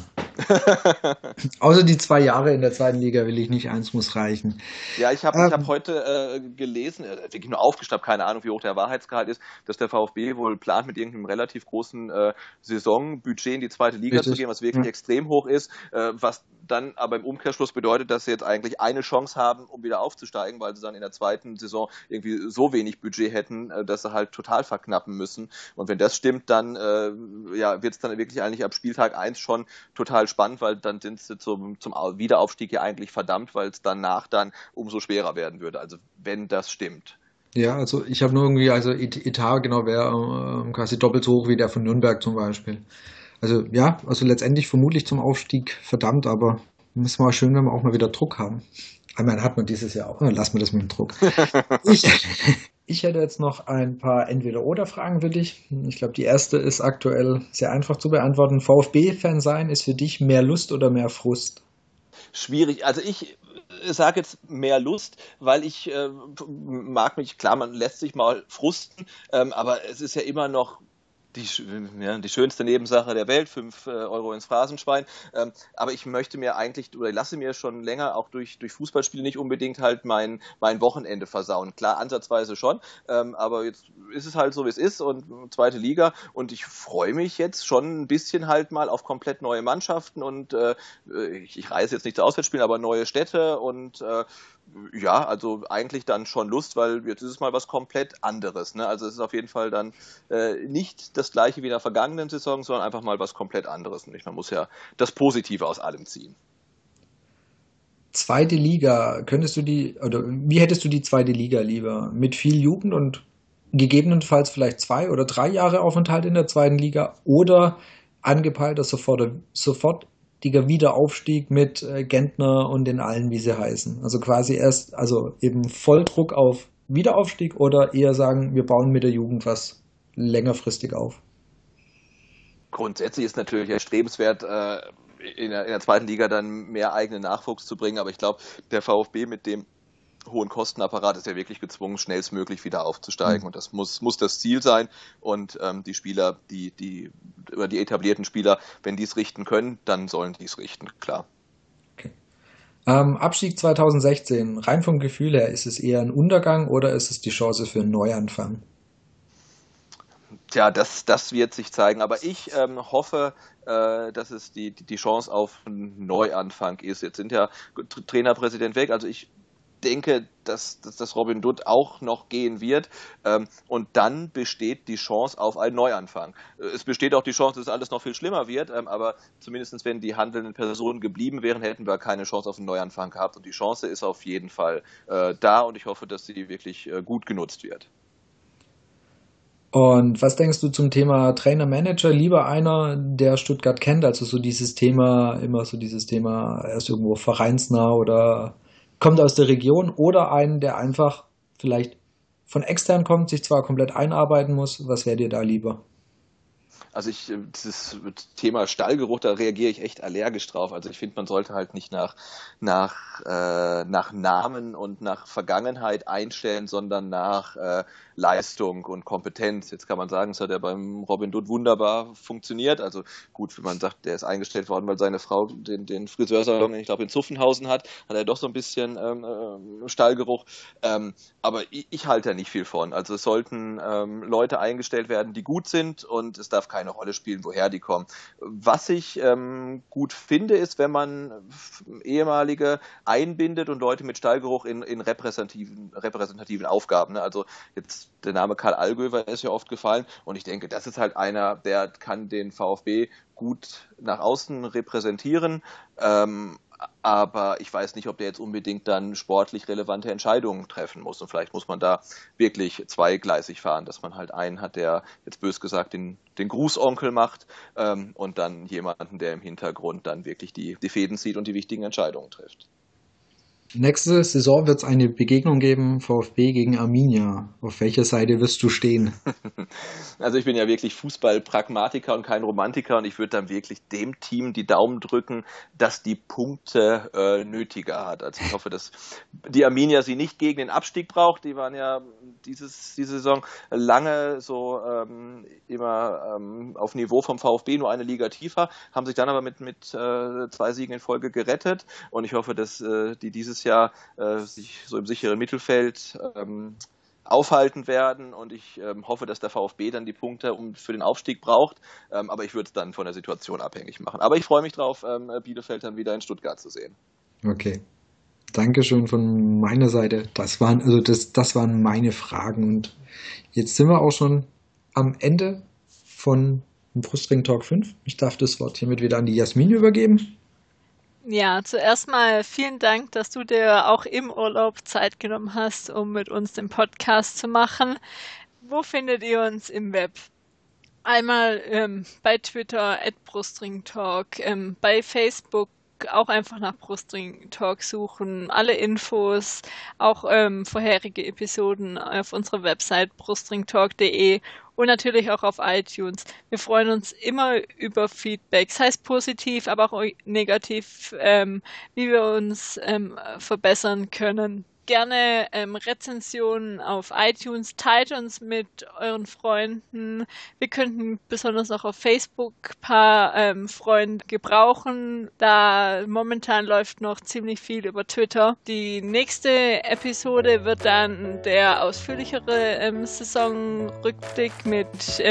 Außer die 2 Jahre in der zweiten Liga will ich nicht, 1 muss reichen. Ja, ich hab heute gelesen, wirklich nur aufgeschnappt, keine Ahnung, wie hoch der Wahrheitsgehalt ist, dass der VfB wohl plant, mit irgendeinem relativ großen Saisonbudget in die zweite Liga zu gehen, was wirklich extrem hoch ist, was dann aber im Umkehrschluss bedeutet, dass sie jetzt eigentlich eine Chance haben, um wieder aufzusteigen, weil sie dann in der zweiten Saison irgendwie so wenig Budget hätten, dass sie halt total verknappen müssen. Und wenn das stimmt, dann wird es dann wirklich eigentlich ab Spieltag 1 schon total spannend, weil dann sind sie zum Wiederaufstieg ja eigentlich verdammt, weil es danach dann umso schwerer werden würde. Also wenn das stimmt. Ja, also ich habe nur irgendwie, also Etat genau wäre quasi doppelt so hoch wie der von Nürnberg zum Beispiel. Also ja, also letztendlich vermutlich zum Aufstieg verdammt, aber es ist mal schön, wenn wir auch mal wieder Druck haben. Ich meine, hat man dieses Jahr auch. Lassen wir das mit dem Druck. Ich hätte jetzt noch ein paar Entweder-Oder-Fragen für dich. Ich glaube, die erste ist aktuell sehr einfach zu beantworten. VfB-Fan sein ist für dich mehr Lust oder mehr Frust? Schwierig. Also ich sage jetzt mehr Lust, weil ich mag mich, klar, man lässt sich mal frusten, aber es ist ja immer noch die schönste Nebensache der Welt, 5 Euro ins Phrasenschwein. Aber ich möchte mir eigentlich, oder lasse mir schon länger auch durch Fußballspiele nicht unbedingt halt mein Wochenende versauen. Klar, ansatzweise schon, aber jetzt ist es halt so, wie es ist und zweite Liga und ich freue mich jetzt schon ein bisschen halt mal auf komplett neue Mannschaften und ich reise jetzt nicht zu Auswärtsspielen, aber neue Städte und ja, also eigentlich dann schon Lust, weil jetzt ist es mal was komplett anderes. Ne? Also es ist auf jeden Fall dann nicht das gleiche wie in der vergangenen Saison, sondern einfach mal was komplett anderes. Nicht? Man muss ja das Positive aus allem ziehen. Zweite Liga, wie hättest du die zweite Liga lieber? Mit viel Jugend und gegebenenfalls vielleicht 2 oder 3 Jahre Aufenthalt in der zweiten Liga oder angepeilter sofortiger Wiederaufstieg mit Gentner und den allen, wie sie heißen. Also quasi eben Volldruck auf Wiederaufstieg oder eher sagen, wir bauen mit der Jugend was längerfristig auf. Grundsätzlich ist natürlich erstrebenswert, in der zweiten Liga dann mehr eigenen Nachwuchs zu bringen, aber ich glaube, der VfB mit dem hohen Kostenapparat ist ja wirklich gezwungen, schnellstmöglich wieder aufzusteigen und das muss das Ziel sein und die Spieler, die etablierten Spieler, wenn die es richten können, dann sollen die es richten, klar. Okay. Abstieg 2016, rein vom Gefühl her, ist es eher ein Untergang oder ist es die Chance für einen Neuanfang? Tja, das wird sich zeigen, aber ich hoffe, dass es die Chance auf einen Neuanfang ist. Jetzt sind ja Trainerpräsident weg, also ich denke, dass Robin Dutt auch noch gehen wird und dann besteht die Chance auf einen Neuanfang. Es besteht auch die Chance, dass alles noch viel schlimmer wird, aber zumindest wenn die handelnden Personen geblieben wären, hätten wir keine Chance auf einen Neuanfang gehabt und die Chance ist auf jeden Fall da und ich hoffe, dass sie wirklich gut genutzt wird. Und was denkst du zum Thema Trainer-Manager? Lieber einer, der Stuttgart kennt, also so dieses Thema, er ist irgendwo vereinsnah oder kommt aus der Region oder einen, der einfach vielleicht von extern kommt, sich zwar komplett einarbeiten muss. Was wäre dir da lieber? Also dieses Thema Stallgeruch, da reagiere ich echt allergisch drauf. Also ich finde, man sollte halt nicht nach Namen und nach Vergangenheit einstellen, sondern nach Leistung und Kompetenz. Jetzt kann man sagen, es hat ja beim Robin Hood wunderbar funktioniert. Also gut, wenn man sagt, der ist eingestellt worden, weil seine Frau den Friseursalon, ich glaube, in Zuffenhausen hat er doch so ein bisschen Stallgeruch. Aber ich halte da nicht viel von. Also es sollten Leute eingestellt werden, die gut sind, und es darf keine Rolle spielen, woher die kommen. Was ich gut finde, ist, wenn man ehemalige einbindet und Leute mit Stallgeruch in repräsentativen Aufgaben. Ne? Also jetzt der Name Karl Allgöwer ist ja oft gefallen, und ich denke, das ist halt einer, der kann den VfB gut nach außen repräsentieren. Aber ich weiß nicht, ob der jetzt unbedingt dann sportlich relevante Entscheidungen treffen muss. Und vielleicht muss man da wirklich zweigleisig fahren, dass man halt einen hat, der jetzt bös gesagt den Grußonkel macht, und dann jemanden, der im Hintergrund dann wirklich die Fäden zieht und die wichtigen Entscheidungen trifft. Nächste Saison wird es eine Begegnung geben, VfB gegen Arminia. Auf welcher Seite wirst du stehen? Also ich bin ja wirklich Fußball-Pragmatiker und kein Romantiker, und ich würde dann wirklich dem Team die Daumen drücken, dass die Punkte nötiger hat. Also ich hoffe, dass die Arminia sie nicht gegen den Abstieg braucht. Die waren ja diese Saison lange so immer auf Niveau vom VfB, nur eine Liga tiefer, haben sich dann aber mit 2 Siegen in Folge gerettet, und ich hoffe, dass die dieses Jahr sich so im sicheren Mittelfeld aufhalten werden, und ich hoffe, dass der VfB dann die Punkte für den Aufstieg braucht, aber ich würde es dann von der Situation abhängig machen. Aber ich freue mich drauf, Bielefeld dann wieder in Stuttgart zu sehen. Okay, Dankeschön von meiner Seite. Das waren meine Fragen, und jetzt sind wir auch schon am Ende von Brustring Talk 5. Ich darf das Wort hiermit wieder an die Jasmin übergeben. Ja, zuerst mal vielen Dank, dass du dir auch im Urlaub Zeit genommen hast, um mit uns den Podcast zu machen. Wo findet ihr uns im Web? Einmal bei Twitter @brustringtalk, bei Facebook auch einfach nach Brustring Talk suchen. Alle Infos, auch vorherige Episoden auf unserer Website brustringtalk.de und natürlich auch auf iTunes. Wir freuen uns immer über Feedback, sei es positiv, aber auch negativ, wie wir uns verbessern können. Gerne Rezensionen auf iTunes, teilt uns mit euren Freunden. Wir könnten besonders auch auf Facebook ein paar Freunde gebrauchen, da momentan läuft noch ziemlich viel über Twitter. Die nächste Episode wird dann der ausführlichere Saisonrückblick mit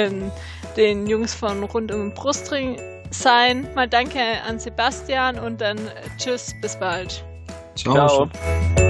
den Jungs von Rund um den Brustring sein. Mal danke an Sebastian und dann tschüss, bis bald. Ciao.